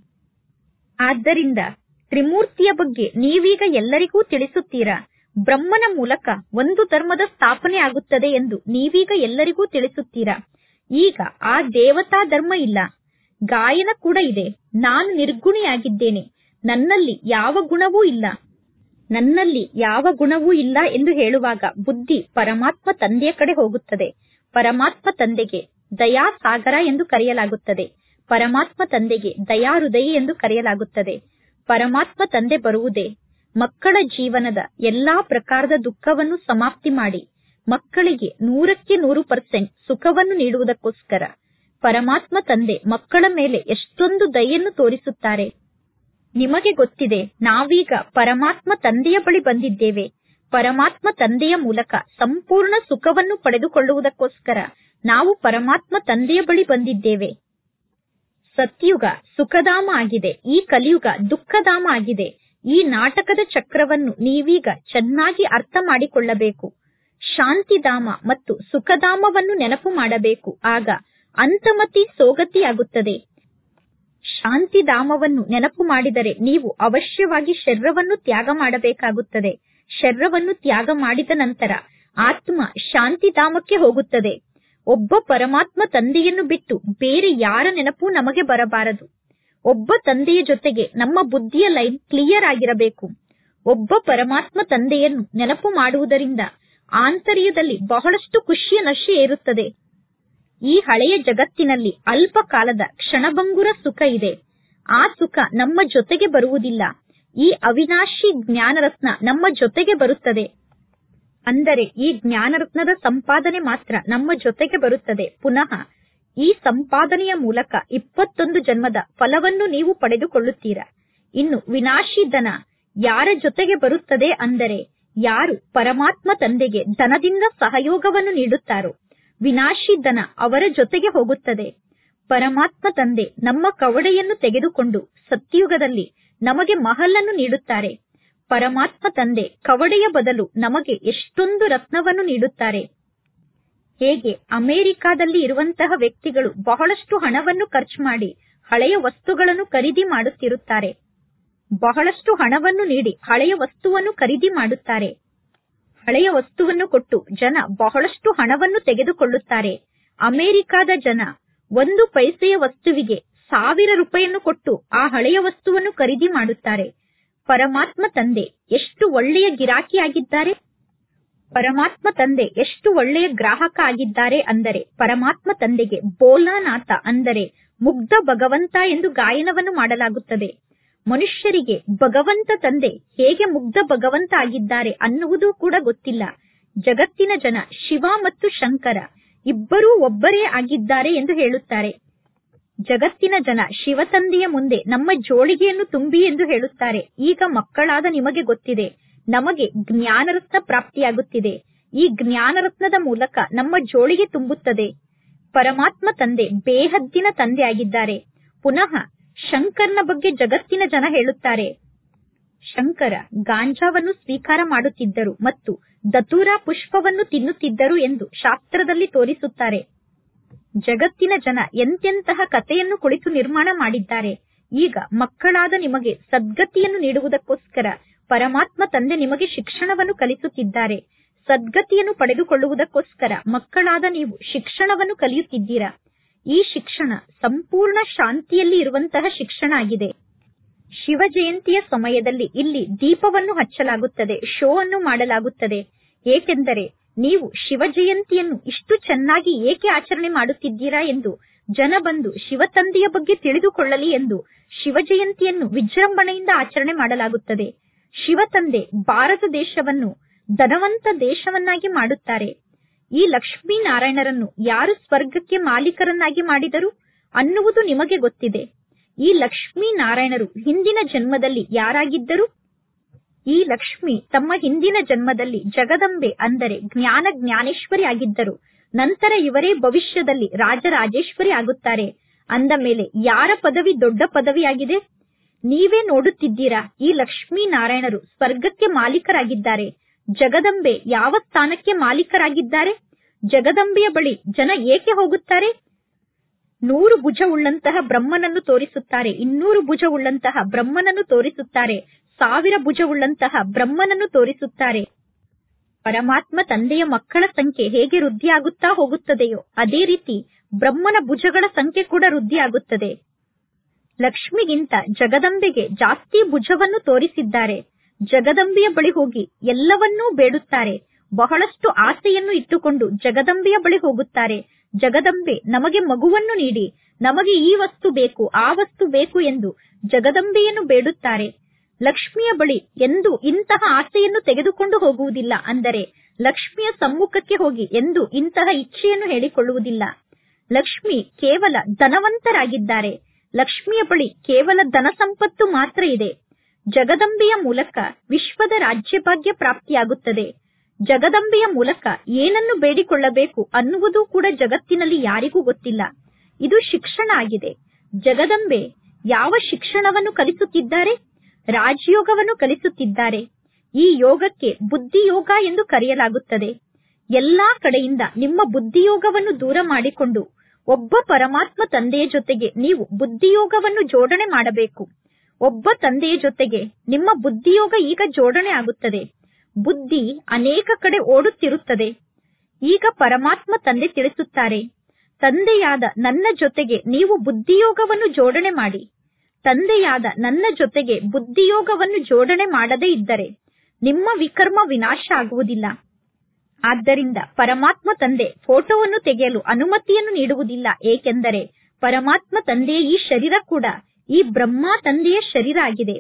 ಆದ್ದರಿಂದ ತ್ರಿಮೂರ್ತಿಯ ಬಗ್ಗೆ ನೀವೀಗ ಎಲ್ಲರಿಗೂ ತಿಳಿಸುತ್ತೀರಾ. ಬ್ರಹ್ಮನ ಮೂಲಕ ಒಂದು ಧರ್ಮದ ಸ್ಥಾಪನೆ ಆಗುತ್ತದೆ ಎಂದು ನೀವೀಗ ಎಲ್ಲರಿಗೂ ತಿಳಿಸುತ್ತೀರಾ. ಈಗ ಆ ದೇವತಾ ಧರ್ಮ ಇಲ್ಲ. ಗಾಯನ ಕೂಡ ಇದೆ, ನಾನು ನಿರ್ಗುಣಿಯಾಗಿದ್ದೇನೆ, ನನ್ನಲ್ಲಿ ಯಾವ ಗುಣವೂ ಇಲ್ಲ. ನನ್ನಲ್ಲಿ ಯಾವ ಗುಣವೂ ಇಲ್ಲ ಎಂದು ಹೇಳುವಾಗ ಬುದ್ಧಿ ಪರಮಾತ್ಮ ತಂದೆಯ ಕಡೆ ಹೋಗುತ್ತದೆ. ಪರಮಾತ್ಮ ತಂದೆಗೆ ದಯಾ ಸಾಗರ ಎಂದು ಕರೆಯಲಾಗುತ್ತದೆ. ಪರಮಾತ್ಮ ತಂದೆಗೆ ದಯಾಹೃದಯಿ ಎಂದು ಕರೆಯಲಾಗುತ್ತದೆ. ಪರಮಾತ್ಮ ತಂದೆ ಬರುವುದೇ ಮಕ್ಕಳ ಜೀವನದ ಎಲ್ಲಾ ಪ್ರಕಾರದ ದುಃಖವನ್ನು ಸಮಾಪ್ತಿ ಮಾಡಿ ಮಕ್ಕಳಿಗೆ ನೂರಕ್ಕೆ ನೂರು ಪರ್ಸೆಂಟ್ ಸುಖವನ್ನು ನೀಡುವುದಕ್ಕೋಸ್ಕರ ಪರಮಾತ್ಮ ತಂದೆ ಮಕ್ಕಳ ಮೇಲೆ ಎಷ್ಟೊಂದು ದಯೆಯನ್ನು ತೋರಿಸುತ್ತಾರೆ. ನಿಮಗೆ ಗೊತ್ತಿದೆ, ನಾವೀಗ ಪರಮಾತ್ಮ ತಂದೆಯ ಬಳಿ ಬಂದಿದ್ದೇವೆ. ಪರಮಾತ್ಮ ತಂದೆಯ ಮೂಲಕ ಸಂಪೂರ್ಣ ಸುಖವನ್ನು ಪಡೆದುಕೊಳ್ಳುವುದಕ್ಕೋಸ್ಕರ ನಾವು ಪರಮಾತ್ಮ ತಂದೆಯ ಬಳಿ ಬಂದಿದ್ದೇವೆ. ಸತ್ಯುಗ ಸುಖಧಾಮ ಆಗಿದೆ, ಈ ಕಲಿಯುಗ ದುಃಖಧಾಮ ಆಗಿದೆ. ಈ ನಾಟಕದ ಚಕ್ರವನ್ನು ನೀವೀಗ ಚೆನ್ನಾಗಿ ಅರ್ಥ ಮಾಡಿಕೊಳ್ಳಬೇಕು. ಶಾಂತಿಧಾಮ ಮತ್ತು ಸುಖಧಾಮವನ್ನು ನೆನಪು ಮಾಡಬೇಕು. ಆಗ ಅಂತಮತಿ ಸೋಗತಿಯಾಗುತ್ತದೆ. ಶಾಂತಿಧಾಮವನ್ನು ನೆನಪು ಮಾಡಿದರೆ ನೀವು ಅವಶ್ಯವಾಗಿ ಶರೀರವನ್ನು ತ್ಯಾಗ ಮಾಡಬೇಕಾಗುತ್ತದೆ. ಶರೀರವನ್ನು ತ್ಯಾಗ ಮಾಡಿದ ನಂತರ ಆತ್ಮ ಶಾಂತಿಧಾಮಕ್ಕೆ ಹೋಗುತ್ತದೆ. ಒಬ್ಬ ಪರಮಾತ್ಮ ತಂದೆಯನ್ನು ಬಿಟ್ಟು ಬೇರೆ ಯಾರ ನೆನಪು ನಮಗೆ ಬರಬಾರದು. ಒಬ್ಬ ತಂದೆಯ ಜೊತೆಗೆ ನಮ್ಮ ಬುದ್ಧಿಯ ಲೈನ್ ಕ್ಲಿಯರ್ ಆಗಿರಬೇಕು. ಒಬ್ಬ ಪರಮಾತ್ಮ ತಂದೆಯನ್ನು ನೆನಪು ಮಾಡುವುದರಿಂದ ಆಂತರ್ಯದಲ್ಲಿ ಬಹಳಷ್ಟು ಖುಷಿಯ ನಶೆ ಏರುತ್ತದೆ. ಈ ಹಳೆಯ ಜಗತ್ತಿನಲ್ಲಿ ಅಲ್ಪ ಕಾಲದ ಕ್ಷಣಭಂಗುರ ಸುಖ ಇದೆ. ಆ ಸುಖ ನಮ್ಮ ಜೊತೆಗೆ ಬರುವುದಿಲ್ಲ. ಈ ಅವಿನಾಶಿ ಜ್ಞಾನರತ್ನ ನಮ್ಮ ಜೊತೆಗೆ ಬರುತ್ತದೆ. ಅಂದರೆ ಈ ಜ್ಞಾನರತ್ನದ ಸಂಪಾದನೆ ಮಾತ್ರ ನಮ್ಮ ಜೊತೆಗೆ ಬರುತ್ತದೆ. ಪುನಃ ಈ ಸಂಪಾದನೆಯ ಮೂಲಕ ಇಪ್ಪತ್ತೊಂದು ಜನ್ಮದ ಫಲವನ್ನು ನೀವು ಪಡೆದುಕೊಳ್ಳುತ್ತೀರಾ. ಇನ್ನು ವಿನಾಶಿ ಧನ ಯಾರ ಜೊತೆಗೆ ಬರುತ್ತದೆ ಅಂದರೆ ಯಾರು ಪರಮಾತ್ಮ ತಂದೆಗೆ ಧನದಿಂದ ಸಹಯೋಗವನ್ನು ನೀಡುತ್ತಾರೋ ವಿನಾಶಿ ಧನ ಅವರ ಜೊತೆಗೆ ಹೋಗುತ್ತದೆ. ಪರಮಾತ್ಮ ತಂದೆ ನಮ್ಮ ಕವಡೆಯನ್ನು ತೆಗೆದುಕೊಂಡು ಸತ್ಯುಗದಲ್ಲಿ ನಮಗೆ ಮಹಲನ್ನು ನೀಡುತ್ತಾರೆ. ಪರಮಾತ್ಮ ತಂದೆ ಕವಡೆಯ ಬದಲು ನಮಗೆ ಎಷ್ಟೊಂದು ರತ್ನವನ್ನು ನೀಡುತ್ತಾರೆ. ಹೇಗೆ ಅಮೆರಿಕಾದಲ್ಲಿ ಇರುವಂತಹ ವ್ಯಕ್ತಿಗಳು ಬಹಳಷ್ಟು ಹಣವನ್ನು ಖರ್ಚು ಮಾಡಿ ಹಳೆಯ ವಸ್ತುಗಳನ್ನು ಖರೀದಿ ಮಾಡುತ್ತಿರುತ್ತಾರೆ. ಬಹಳಷ್ಟು ಹಣವನ್ನು ನೀಡಿ ಹಳೆಯ ವಸ್ತುವನ್ನು ಖರೀದಿ ಮಾಡುತ್ತಾರೆ. ಹಳೆಯ ವಸ್ತುವನ್ನು ಕೊಟ್ಟು ಜನ ಬಹಳಷ್ಟು ಹಣವನ್ನು ತೆಗೆದುಕೊಳ್ಳುತ್ತಾರೆ. ಅಮೆರಿಕಾದ ಜನ ಒಂದು ಪೈಸೆಯ ವಸ್ತುವಿಗೆ ಸಾವಿರ ರೂಪಾಯಿಯನ್ನು ಕೊಟ್ಟು ಆ ಹಳೆಯ ವಸ್ತುವನ್ನು ಖರೀದಿ ಮಾಡುತ್ತಾರೆ. ಪರಮಾತ್ಮ ತಂದೆ ಎಷ್ಟು ಒಳ್ಳೆಯ ಗಿರಾಕಿ ಆಗಿದ್ದಾರೆ. ಪರಮಾತ್ಮ ತಂದೆ ಎಷ್ಟು ಒಳ್ಳೆಯ ಗ್ರಾಹಕ ಆಗಿದ್ದಾರೆ ಅಂದರೆ ಪರಮಾತ್ಮ ತಂದೆಗೆ ಬೋಲಾನಾಥ ಅಂದರೆ ಮುಗ್ಧ ಭಗವಂತ ಎಂದು ಗಾಯನವನ್ನು ಮಾಡಲಾಗುತ್ತದೆ. ಮನುಷ್ಯರಿಗೆ ಭಗವಂತ ತಂದೆ ಹೇಗೆ ಮುಗ್ಧ ಭಗವಂತ ಆಗಿದ್ದಾರೆ ಅನ್ನುವುದು ಕೂಡ ಗೊತ್ತಿಲ್ಲ. ಜಗತ್ತಿನ ಜನ ಶಿವ ಮತ್ತು ಶಂಕರ ಇಬ್ಬರೂ ಒಬ್ಬರೇ ಆಗಿದ್ದಾರೆ ಎಂದು ಹೇಳುತ್ತಾರೆ. ಜಗತ್ತಿನ ಜನ ಶಿವ ತಂದೆಯ ಮುಂದೆ ನಮ್ಮ ಜೋಳಿಗೆಯನ್ನು ತುಂಬಿ ಎಂದು ಹೇಳುತ್ತಾರೆ. ಈಗ ಮಕ್ಕಳಾದ ನಿಮಗೆ ಗೊತ್ತಿದೆ, ನಮಗೆ ಜ್ಞಾನರತ್ನ ಪ್ರಾಪ್ತಿಯಾಗುತ್ತಿದೆ. ಈ ಜ್ಞಾನರತ್ನದ ಮೂಲಕ ನಮ್ಮ ಜೋಳಿಗೆ ತುಂಬುತ್ತದೆ. ಪರಮಾತ್ಮ ತಂದೆ ಬೇಹದ್ದಿನ ತಂದೆ ಆಗಿದ್ದಾರೆ. ಪುನಃ ಶಂಕರನ ಬಗ್ಗೆ ಜಗತ್ತಿನ ಜನ ಹೇಳುತ್ತಾರೆ, ಶಂಕರ ಗಾಂಜಾವನ್ನು ಸ್ವೀಕಾರ ಮಾಡುತ್ತಿದ್ದರು ಮತ್ತು ದತೂರಾ ಪುಷ್ಪವನ್ನು ತಿನ್ನುತ್ತಿದ್ದರು ಎಂದು ಶಾಸ್ತ್ರದಲ್ಲಿ ತೋರಿಸುತ್ತಾರೆ. ಜಗತ್ತಿನ ಜನ ಎಂತೆಂತಹ ಕಥೆಯನ್ನು ಕುಳಿತು ನಿರ್ಮಾಣ ಮಾಡಿದ್ದಾರೆ. ಈಗ ಮಕ್ಕಳಾದ ನಿಮಗೆ ಸದ್ಗತಿಯನ್ನು ನೀಡುವುದಕ್ಕೋಸ್ಕರ ಪರಮಾತ್ಮ ತಂದೆ ನಿಮಗೆ ಶಿಕ್ಷಣವನ್ನು ಕಲಿಸುತ್ತಿದ್ದಾರೆ. ಸದ್ಗತಿಯನ್ನು ಪಡೆದುಕೊಳ್ಳುವುದಕ್ಕೋಸ್ಕರ ಮಕ್ಕಳಾದ ನೀವು ಶಿಕ್ಷಣವನ್ನು ಕಲಿಯುತ್ತಿದ್ದೀರಾ. ಈ ಶಿಕ್ಷಣ ಸಂಪೂರ್ಣ ಶಾಂತಿಯಲ್ಲಿ ಇರುವಂತಹ ಶಿಕ್ಷಣ ಆಗಿದೆ. ಶಿವ ಜಯಂತಿಯ ಸಮಯದಲ್ಲಿ ಇಲ್ಲಿ ದೀಪವನ್ನು ಹಚ್ಚಲಾಗುತ್ತದೆ, ಶೋ ಅನ್ನು ಮಾಡಲಾಗುತ್ತದೆ. ಏಕೆಂದರೆ ನೀವು ಶಿವ ಜಯಂತಿಯನ್ನು ಇಷ್ಟು ಚೆನ್ನಾಗಿ ಏಕೆ ಆಚರಣೆ ಮಾಡುತ್ತಿದ್ದೀರಾ ಎಂದು ಜನ ಬಂದು ಶಿವ ತಂದೆಯ ಬಗ್ಗೆ ತಿಳಿದುಕೊಳ್ಳಲಿ ಎಂದು ಶಿವ ಜಯಂತಿಯನ್ನು ವಿಜೃಂಭಣೆಯಿಂದ ಆಚರಣೆ ಮಾಡಲಾಗುತ್ತದೆ. ಶಿವ ತಂದೆ ಭಾರತ ದೇಶವನ್ನು ಧನವಂತ ದೇಶವನ್ನಾಗಿ ಮಾಡುತ್ತಾರೆ. ಈ ಲಕ್ಷ್ಮೀನಾರಾಯಣರನ್ನು ಯಾರು ಸ್ವರ್ಗಕ್ಕೆ ಮಾಲೀಕರನ್ನಾಗಿ ಮಾಡಿದರು ಅನ್ನುವುದು ನಿಮಗೆ ಗೊತ್ತಿದೆ. ಈ ಲಕ್ಷ್ಮೀನಾರಾಯಣರು ಹಿಂದಿನ ಜನ್ಮದಲ್ಲಿ ಯಾರಾಗಿದ್ದರು? ಈ ಲಕ್ಷ್ಮಿ ತಮ್ಮ ಹಿಂದಿನ ಜನ್ಮದಲ್ಲಿ ಜಗದಂಬೆ ಅಂದರೆ ಜ್ಞಾನ ಜ್ಞಾನೇಶ್ವರಿ ಆಗಿದ್ದರು. ನಂತರ ಇವರೇ ಭವಿಷ್ಯದಲ್ಲಿ ರಾಜರಾಜೇಶ್ವರಿ ಆಗುತ್ತಾರೆ. ಅಂದ ಮೇಲೆ ಯಾರ ಪದವಿ ದೊಡ್ಡ ಪದವಿಯಾಗಿದೆ? ನೀವೇ ನೋಡುತ್ತಿದ್ದೀರಾ. ಈ ಲಕ್ಷ್ಮೀನಾರಾಯಣರು ಸ್ವರ್ಗಕ್ಕೆ ಮಾಲೀಕರಾಗಿದ್ದಾರೆ. ಜಗದಂಬೆ ಯಾವ ಸ್ಥಾನಕ್ಕೆ ಮಾಲೀಕರಾಗಿದ್ದಾರೆ? ಜಗದಂಬೆಯ ಬಳಿ ಜನ ಏಕೆ ಹೋಗುತ್ತಾರೆ? ನೂರು ಭುಜವುಳ್ಳಂತಹ ಬ್ರಹ್ಮನನ್ನು ತೋರಿಸುತ್ತಾರೆ, ಇನ್ನೂರು ಭುಜವುಳ್ಳಂತಹ ಬ್ರಹ್ಮನನ್ನು ತೋರಿಸುತ್ತಾರೆ, ಸಾವಿರ ಭುಜವುಳ್ಳಂತಹ ಬ್ರಹ್ಮನನ್ನು ತೋರಿಸುತ್ತಾರೆ. ಪರಮಾತ್ಮ ತಂದೆಯ ಮಕ್ಕಳ ಸಂಖ್ಯೆ ಹೇಗೆ ವೃದ್ಧಿಯಾಗುತ್ತಾ ಹೋಗುತ್ತದೆಯೋ ಅದೇ ರೀತಿ ಬ್ರಹ್ಮನ ಭುಜಗಳ ಸಂಖ್ಯೆ ಕೂಡ ವೃದ್ಧಿಯಾಗುತ್ತದೆ. ಲಕ್ಷ್ಮಿಗಿಂತ ಜಗದಂಬೆಗೆ ಜಾಸ್ತಿ ಭುಜವನ್ನು ತೋರಿಸಿದ್ದಾರೆ. ಜಗದಂಬೆಯ ಬಳಿ ಹೋಗಿ ಎಲ್ಲವನ್ನೂ ಬೇಡುತ್ತಾರೆ. ಬಹಳಷ್ಟು ಆಸೆಯನ್ನು ಇಟ್ಟುಕೊಂಡು ಜಗದಂಬೆಯ ಬಳಿ ಹೋಗುತ್ತಾರೆ. ಜಗದಂಬೆ ನಮಗೆ ಮಗುವನ್ನು ನೀಡಿ, ನಮಗೆ ಈ ವಸ್ತು ಬೇಕು, ಆ ವಸ್ತು ಬೇಕು ಎಂದು ಜಗದಂಬೆಯನ್ನು ಬೇಡುತ್ತಾರೆ. ಲಕ್ಷ್ಮಿಯ ಬಳಿ ಎಂದು ಇಂತಹ ಆಸೆಯನ್ನು ತೆಗೆದುಕೊಂಡು ಹೋಗುವುದಿಲ್ಲ. ಅಂದರೆ ಲಕ್ಷ್ಮಿಯ ಸಮ್ಮುಖಕ್ಕೆ ಹೋಗಿ ಎಂದು ಇಂತಹ ಇಚ್ಛೆಯನ್ನು ಹೇಳಿಕೊಳ್ಳುವುದಿಲ್ಲ. ಲಕ್ಷ್ಮಿ ಕೇವಲ ಧನವಂತರಾಗಿದ್ದಾರೆ. ಲಕ್ಷ್ಮಿಯ ಬಳಿ ಕೇವಲ ಧನ ಸಂಪತ್ತು ಮಾತ್ರ ಇದೆ. ಜಗದಂಬೆಯ ಮೂಲಕ ವಿಶ್ವದ ರಾಜ್ಯಭಾಗ್ಯ ಪ್ರಾಪ್ತಿಯಾಗುತ್ತದೆ. ಜಗದಂಬೆಯ ಮೂಲಕ ಏನನ್ನು ಬೇಡಿಕೊಳ್ಳಬೇಕು ಅನ್ನುವುದು ಕೂಡ ಜಗತ್ತಿನಲ್ಲಿ ಯಾರಿಗೂ ಗೊತ್ತಿಲ್ಲ. ಇದು ಶಿಕ್ಷಣ ಆಗಿದೆ. ಜಗದಂಬೆ ಯಾವ ಶಿಕ್ಷಣವನ್ನು ಕಲಿಸುತ್ತಿದ್ದಾರೆ? ರಾಜಯೋಗವನ್ನು ಕಲಿಸುತ್ತಿದ್ದಾರೆ. ಈ ಯೋಗಕ್ಕೆ ಬುದ್ಧಿಯೋಗ ಎಂದು ಕರೆಯಲಾಗುತ್ತದೆ. ಎಲ್ಲಾ ಕಡೆಯಿಂದ ನಿಮ್ಮ ಬುದ್ಧಿಯೋಗವನ್ನು ದೂರ ಮಾಡಿಕೊಂಡು ಒಬ್ಬ ಪರಮಾತ್ಮ ತಂದೆಯ ಜೊತೆಗೆ ನೀವು ಬುದ್ಧಿಯೋಗವನ್ನು ಜೋಡಣೆ ಮಾಡಬೇಕು. ಒಬ್ಬ ತಂದೆಯ ಜೊತೆಗೆ ನಿಮ್ಮ ಬುದ್ಧಿಯೋಗ ಈಗ ಜೋಡಣೆ ಆಗುತ್ತದೆ. ಬುದ್ಧಿ ಅನೇಕ ಕಡೆ ಓಡುತ್ತಿರುತ್ತದೆ. ಈಗ ಪರಮಾತ್ಮ ತಂದೆ ತಿಳಿಸುತ್ತಾರೆ, ತಂದೆಯಾದ ನನ್ನ ಜೊತೆಗೆ ನೀವು ಬುದ್ಧಿಯೋಗವನ್ನು ಜೋಡಣೆ ಮಾಡಿ. ತಂದೆಯಾದ ನನ್ನ ಜೊತೆಗೆ ಬುದ್ಧಿಯೋಗವನ್ನು ಜೋಡಣೆ ಮಾಡದೇ ಇದ್ದರೆ ನಿಮ್ಮ ವಿಕರ್ಮ ವಿನಾಶ ಆಗುವುದಿಲ್ಲ. ಆದ್ದರಿಂದ ಪರಮಾತ್ಮ ತಂದೆ ಫೋಟೋವನ್ನು ತೆಗೆಯಲು ಅನುಮತಿಯನ್ನು ನೀಡುವುದಿಲ್ಲ. ಏಕೆಂದರೆ ಪರಮಾತ್ಮ ತಂದೆಯ ಈ ಶರೀರ ಕೂಡ ಈ ಬ್ರಹ್ಮ ತಂದೆಯ ಶರೀರ ಆಗಿದೆ.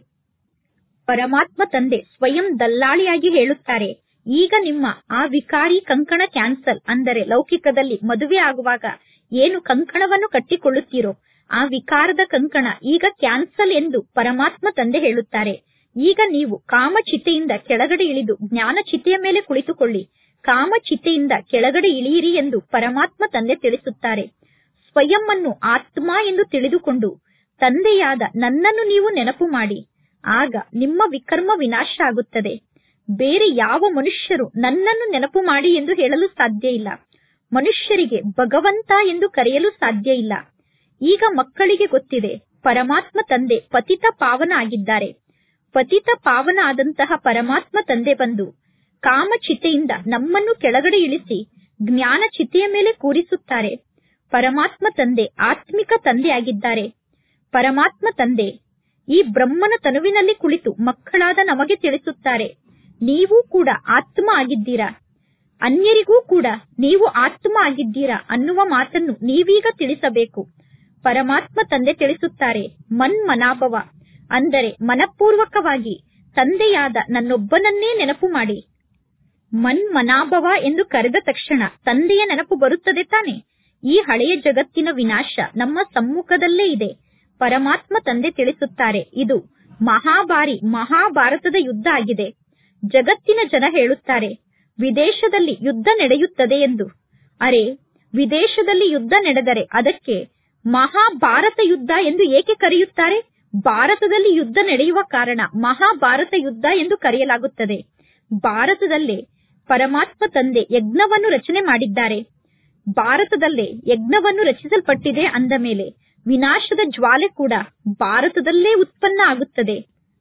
ಪರಮಾತ್ಮ ತಂದೆ ಸ್ವಯಂ ದಲ್ಲಾಳಿಯಾಗಿ ಹೇಳುತ್ತಾರೆ, ಈಗ ನಿಮ್ಮ ಆ ವಿಕಾರಿ ಕಂಕಣ ಕ್ಯಾನ್ಸಲ್. ಅಂದರೆ ಲೌಕಿಕದಲ್ಲಿ ಮದುವೆ ಆಗುವಾಗ ಏನು ಕಂಕಣವನ್ನು ಕಟ್ಟಿಕೊಳ್ಳುತ್ತೀರೋ ಆ ವಿಕಾರದ ಕಂಕಣ ಈಗ ಕ್ಯಾನ್ಸಲ್ ಎಂದು ಪರಮಾತ್ಮ ತಂದೆ ಹೇಳುತ್ತಾರೆ. ಈಗ ನೀವು ಕಾಮಚಿತೆಯಿಂದ ಕೆಳಗಡೆ ಇಳಿದು ಜ್ಞಾನ ಚಿತೆಯ ಮೇಲೆ ಕುಳಿತುಕೊಳ್ಳಿ. ಕಾಮಚಿತೆಯಿಂದ ಕೆಳಗಡೆ ಇಳಿಯಿರಿ ಎಂದು ಪರಮಾತ್ಮ ತಂದೆ ತಿಳಿಸುತ್ತಾರೆ. ಸ್ವಯಂ ಅನ್ನು ಆತ್ಮ ಎಂದು ತಿಳಿದುಕೊಂಡು ತಂದೆಯಾದ ನನ್ನನ್ನು ನೀವು ನೆನಪು ಮಾಡಿ. ಆಗ ನಿಮ್ಮ ವಿಕರ್ಮ ವಿನಾಶ ಆಗುತ್ತದೆ. ಬೇರೆ ಯಾವ ಮನುಷ್ಯರು ನನ್ನನ್ನು ನೆನಪು ಮಾಡಿ ಎಂದು ಹೇಳಲು ಸಾಧ್ಯ ಇಲ್ಲ. ಮನುಷ್ಯರಿಗೆ ಭಗವಂತ ಎಂದು ಕರೆಯಲು ಸಾಧ್ಯ ಇಲ್ಲ. ಈಗ ಮಕ್ಕಳಿಗೆ ಗೊತ್ತಿದೆ, ಪರಮಾತ್ಮ ತಂದೆ ಪತಿತ ಪಾವನ ಆಗಿದ್ದಾರೆ. ಪತಿತ ಪಾವನ ಆದಂತಹ ಪರಮಾತ್ಮ ತಂದೆ ಬಂದು ಕಾಮಚಿತೆಯಿಂದ ನಮ್ಮನ್ನು ಕೆಳಗಡೆ ಇಳಿಸಿ ಜ್ಞಾನ ಚಿತೆಯ ಮೇಲೆ ಕೂರಿಸುತ್ತಾರೆ. ಪರಮಾತ್ಮ ತಂದೆ ಆತ್ಮಿಕ ತಂದೆ ಆಗಿದ್ದಾರೆ. ಪರಮಾತ್ಮ ತಂದೆ ಈ ಬ್ರಹ್ಮನ ತನುವಿನಲ್ಲಿ ಕುಳಿತು ಮಕ್ಕಳಾದ ನಮಗೆ ತಿಳಿಸುತ್ತಾರೆ, ನೀವು ಕೂಡ ಆತ್ಮ ಆಗಿದ್ದೀರಾ, ಅನ್ಯರಿಗೂ ಕೂಡ ನೀವು ಆತ್ಮ ಆಗಿದ್ದೀರಾ ಅನ್ನುವ ಮಾತನ್ನು ನೀವೀಗ ತಿಳಿಸಬೇಕು. ಪರಮಾತ್ಮ ತಂದೆ ತಿಳಿಸುತ್ತಾರೆ, ಮನ್ ಮನಾಭವ ಅಂದರೆ ಮನಪೂರ್ವಕವಾಗಿ ತಂದೆಯಾದ ನನ್ನೊಬ್ಬನನ್ನೇ ನೆನಪು ಮಾಡಿ. ಮನ್ ಮನಾಭವ ಎಂದು ಕರೆದ ತಕ್ಷಣ ತಂದೆಯ ನೆನಪು ಬರುತ್ತದೆ ತಾನೆ. ಈ ಹಳೆಯ ಜಗತ್ತಿನ ವಿನಾಶ ನಮ್ಮ ಸಮ್ಮುಖದಲ್ಲೇ ಇದೆ. ಪರಮಾತ್ಮ ತಂದೆ ತಿಳಿಸುತ್ತಾರೆ, ಇದು ಮಹಾಭಾರಿ ಮಹಾಭಾರತದ ಯುದ್ಧ ಆಗಿದೆ. ಜಗತ್ತಿನ ಜನ ಹೇಳುತ್ತಾರೆ, ವಿದೇಶದಲ್ಲಿ ಯುದ್ಧ ನಡೆಯುತ್ತದೆ ಎಂದು. ಅರೆ, ವಿದೇಶದಲ್ಲಿ ಯುದ್ಧ ನಡೆದರೆ ಅದಕ್ಕೆ ಮಹಾಭಾರತ ಯುದ್ಧ ಎಂದು ಏಕೆ ಕರೆಯುತ್ತಾರೆ? ಭಾರತದಲ್ಲಿ ಯುದ್ಧ ನಡೆಯುವ ಕಾರಣ ಮಹಾಭಾರತ ಯುದ್ಧ ಎಂದು ಕರೆಯಲಾಗುತ್ತದೆ. ಭಾರತದಲ್ಲೇ ಪರಮಾತ್ಮ ತಂದೆ ಯಜ್ಞವನ್ನು ರಚನೆ ಮಾಡಿದ್ದಾರೆ. ಭಾರತದಲ್ಲೇ ಯಜ್ಞವನ್ನು ರಚಿಸಲ್ಪಟ್ಟಿದೆ ಅಂದ ಮೇಲೆ ವಿನಾಶದ ಜ್ವಾಲೆ ಕೂಡ ಭಾರತದಲ್ಲೇ ಉತ್ಪನ್ನ ಆಗುತ್ತದೆ.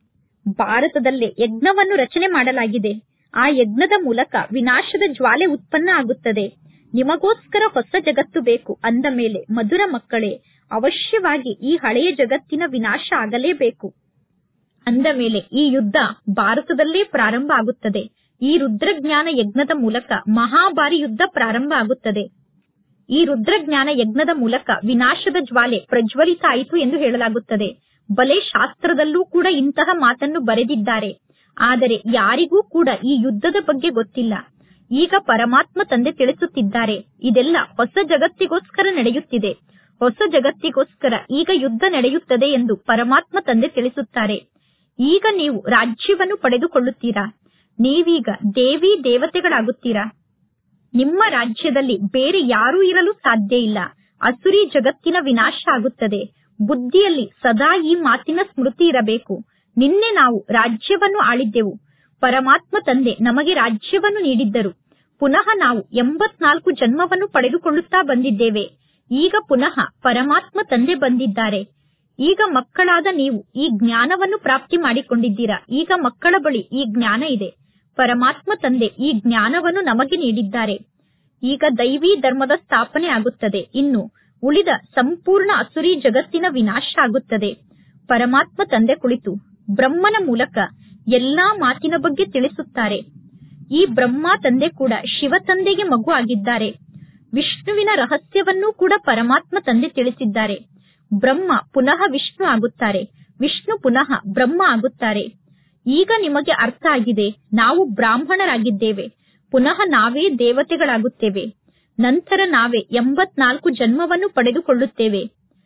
ಭಾರತದಲ್ಲೇ ಯಜ್ಞವನ್ನು ರಚನೆ ಮಾಡಲಾಗಿದೆ. ಆ ಯಜ್ಞದ ಮೂಲಕ ವಿನಾಶದ ಜ್ವಾಲೆ ಉತ್ಪನ್ನ ಆಗುತ್ತದೆ. ನಿಮಗೋಸ್ಕರ ಹೊಸ ಜಗತ್ತು ಬೇಕು ಅಂದ ಮೇಲೆ ಮಧುರ ಮಕ್ಕಳೇ, ಅವಶ್ಯವಾಗಿ ಈ ಹಳೆಯ ಜಗತ್ತಿನ ವಿನಾಶ ಆಗಲೇಬೇಕು. ಅಂದ ಮೇಲೆ ಈ ಯುದ್ಧ ಭಾರತದಲ್ಲೇ ಪ್ರಾರಂಭ ಆಗುತ್ತದೆ. ಈ ರುದ್ರಜ್ಞಾನ ಯಜ್ಞದ ಮೂಲಕ ಮಹಾಭಾರಿ ಯುದ್ಧ ಪ್ರಾರಂಭ ಆಗುತ್ತದೆ. ಈ ರುದ್ರಜ್ಞಾನ ಯಜ್ಞದ ಮೂಲಕ ವಿನಾಶದ ಜ್ವಾಲೆ ಪ್ರಜ್ವಲಿತ ಆಯಿತು ಎಂದು ಹೇಳಲಾಗುತ್ತದೆ. ಬಲೆ ಶಾಸ್ತ್ರದಲ್ಲೂ ಕೂಡ ಇಂತಹ ಮಾತನ್ನು ಬರೆದಿದ್ದಾರೆ. ಆದರೆ ಯಾರಿಗೂ ಕೂಡ ಈ ಯುದ್ಧದ ಬಗ್ಗೆ ಗೊತ್ತಿಲ್ಲ. ಈಗ ಪರಮಾತ್ಮ ತಂದೆ ತಿಳಿಸುತ್ತಿದ್ದಾರೆ, ಇದೆಲ್ಲ ಹೊಸ ಜಗತ್ತಿಗೋಸ್ಕರ ನಡೆಯುತ್ತಿದೆ. ಹೊಸ ಜಗತ್ತಿಗೋಸ್ಕರ ಈಗ ಯುದ್ಧ ನಡೆಯುತ್ತದೆ ಎಂದು ಪರಮಾತ್ಮ ತಂದೆ ತಿಳಿಸುತ್ತಾರೆ. ಈಗ ನೀವು ರಾಜ್ಯವನ್ನು ಪಡೆದುಕೊಳ್ಳುತ್ತೀರಾ. ನೀವೀಗ ದೇವಿ ದೇವತೆಗಳಾಗುತ್ತೀರಾ. ನಿಮ್ಮ ರಾಜ್ಯದಲ್ಲಿ ಬೇರೆ ಯಾರೂ ಇರಲು ಸಾಧ್ಯ ಇಲ್ಲ. ಅಸುರಿ ಜಗತ್ತಿನ ವಿನಾಶ ಆಗುತ್ತದೆ. ಬುದ್ಧಿಯಲ್ಲಿ ಸದಾ ಈ ಮಾತಿನ ಸ್ಮೃತಿ ಇರಬೇಕು. ನಿನ್ನೆ ನಾವು ರಾಜ್ಯವನ್ನು ಆಳಿದ್ದೆವು. ಪರಮಾತ್ಮ ತಂದೆ ನಮಗೆ ರಾಜ್ಯವನ್ನು ನೀಡಿದ್ದರು. ಪುನಃ ನಾವು ಎಂಬತ್ನಾಲ್ಕು ಜನ್ಮವನ್ನು ಪಡೆದುಕೊಳ್ಳುತ್ತಾ ಬಂದಿದ್ದೇವೆ. ಈಗ ಪುನಃ ಪರಮಾತ್ಮ ತಂದೆ ಬಂದಿದ್ದಾರೆ. ಈಗ ಮಕ್ಕಳಾದ ನೀವು ಈ ಜ್ಞಾನವನ್ನು ಪ್ರಾಪ್ತಿ ಮಾಡಿಕೊಂಡಿದ್ದೀರಾ. ಈಗ ಮಕ್ಕಳ ಬಳಿ ಈ ಜ್ಞಾನ ಇದೆ. ಪರಮಾತ್ಮ ತಂದೆ ಈ ಜ್ಞಾನವನ್ನು ನಮಗೆ ನೀಡಿದ್ದಾರೆ. ಈಗ ದೈವಿ ಧರ್ಮದ ಸ್ಥಾಪನೆ ಆಗುತ್ತದೆ. ಇನ್ನು ಉಳಿದ ಸಂಪೂರ್ಣ ಅಸುರಿ ಜಗತ್ತಿನ ವಿನಾಶ ಆಗುತ್ತದೆ. ಪರಮಾತ್ಮ ತಂದೆ ಕುಳಿತು ಬ್ರಹ್ಮನ ಮೂಲಕ ಎಲ್ಲಾ ಮಾತಿನ ಬಗ್ಗೆ ತಿಳಿಸುತ್ತಾರೆ. ಈ ಬ್ರಹ್ಮ ತಂದೆ ಕೂಡ ಶಿವ ತಂದೆಗೆ ಮಗು ಆಗಿದ್ದಾರೆ. ವಿಷ್ಣುವಿನ ರಹಸ್ಯವನ್ನೂ ಕೂಡ ಪರಮಾತ್ಮ ತಂದೆ ತಿಳಿಸಿದ್ದಾರೆ. ಬ್ರಹ್ಮ ಪುನಃ ವಿಷ್ಣು ಆಗುತ್ತಾರೆ, ವಿಷ್ಣು ಪುನಃ ಬ್ರಹ್ಮ ಆಗುತ್ತಾರೆ. ಈಗ ನಿಮಗೆ ಅರ್ಥ ಆಗಿದೆ, ನಾವು ಬ್ರಾಹ್ಮಣರಾಗಿದ್ದೇವೆ, ಪುನಃ ನಾವೇ ದೇವತೆಗಳಾಗುತ್ತೇವೆ, ನಂತರ ನಾವೇ ಎಂಬತ್ನಾಲ್ಕು ಜನ್ಮವನ್ನು ಪಡೆದುಕೊಳ್ಳುತ್ತೇವೆ.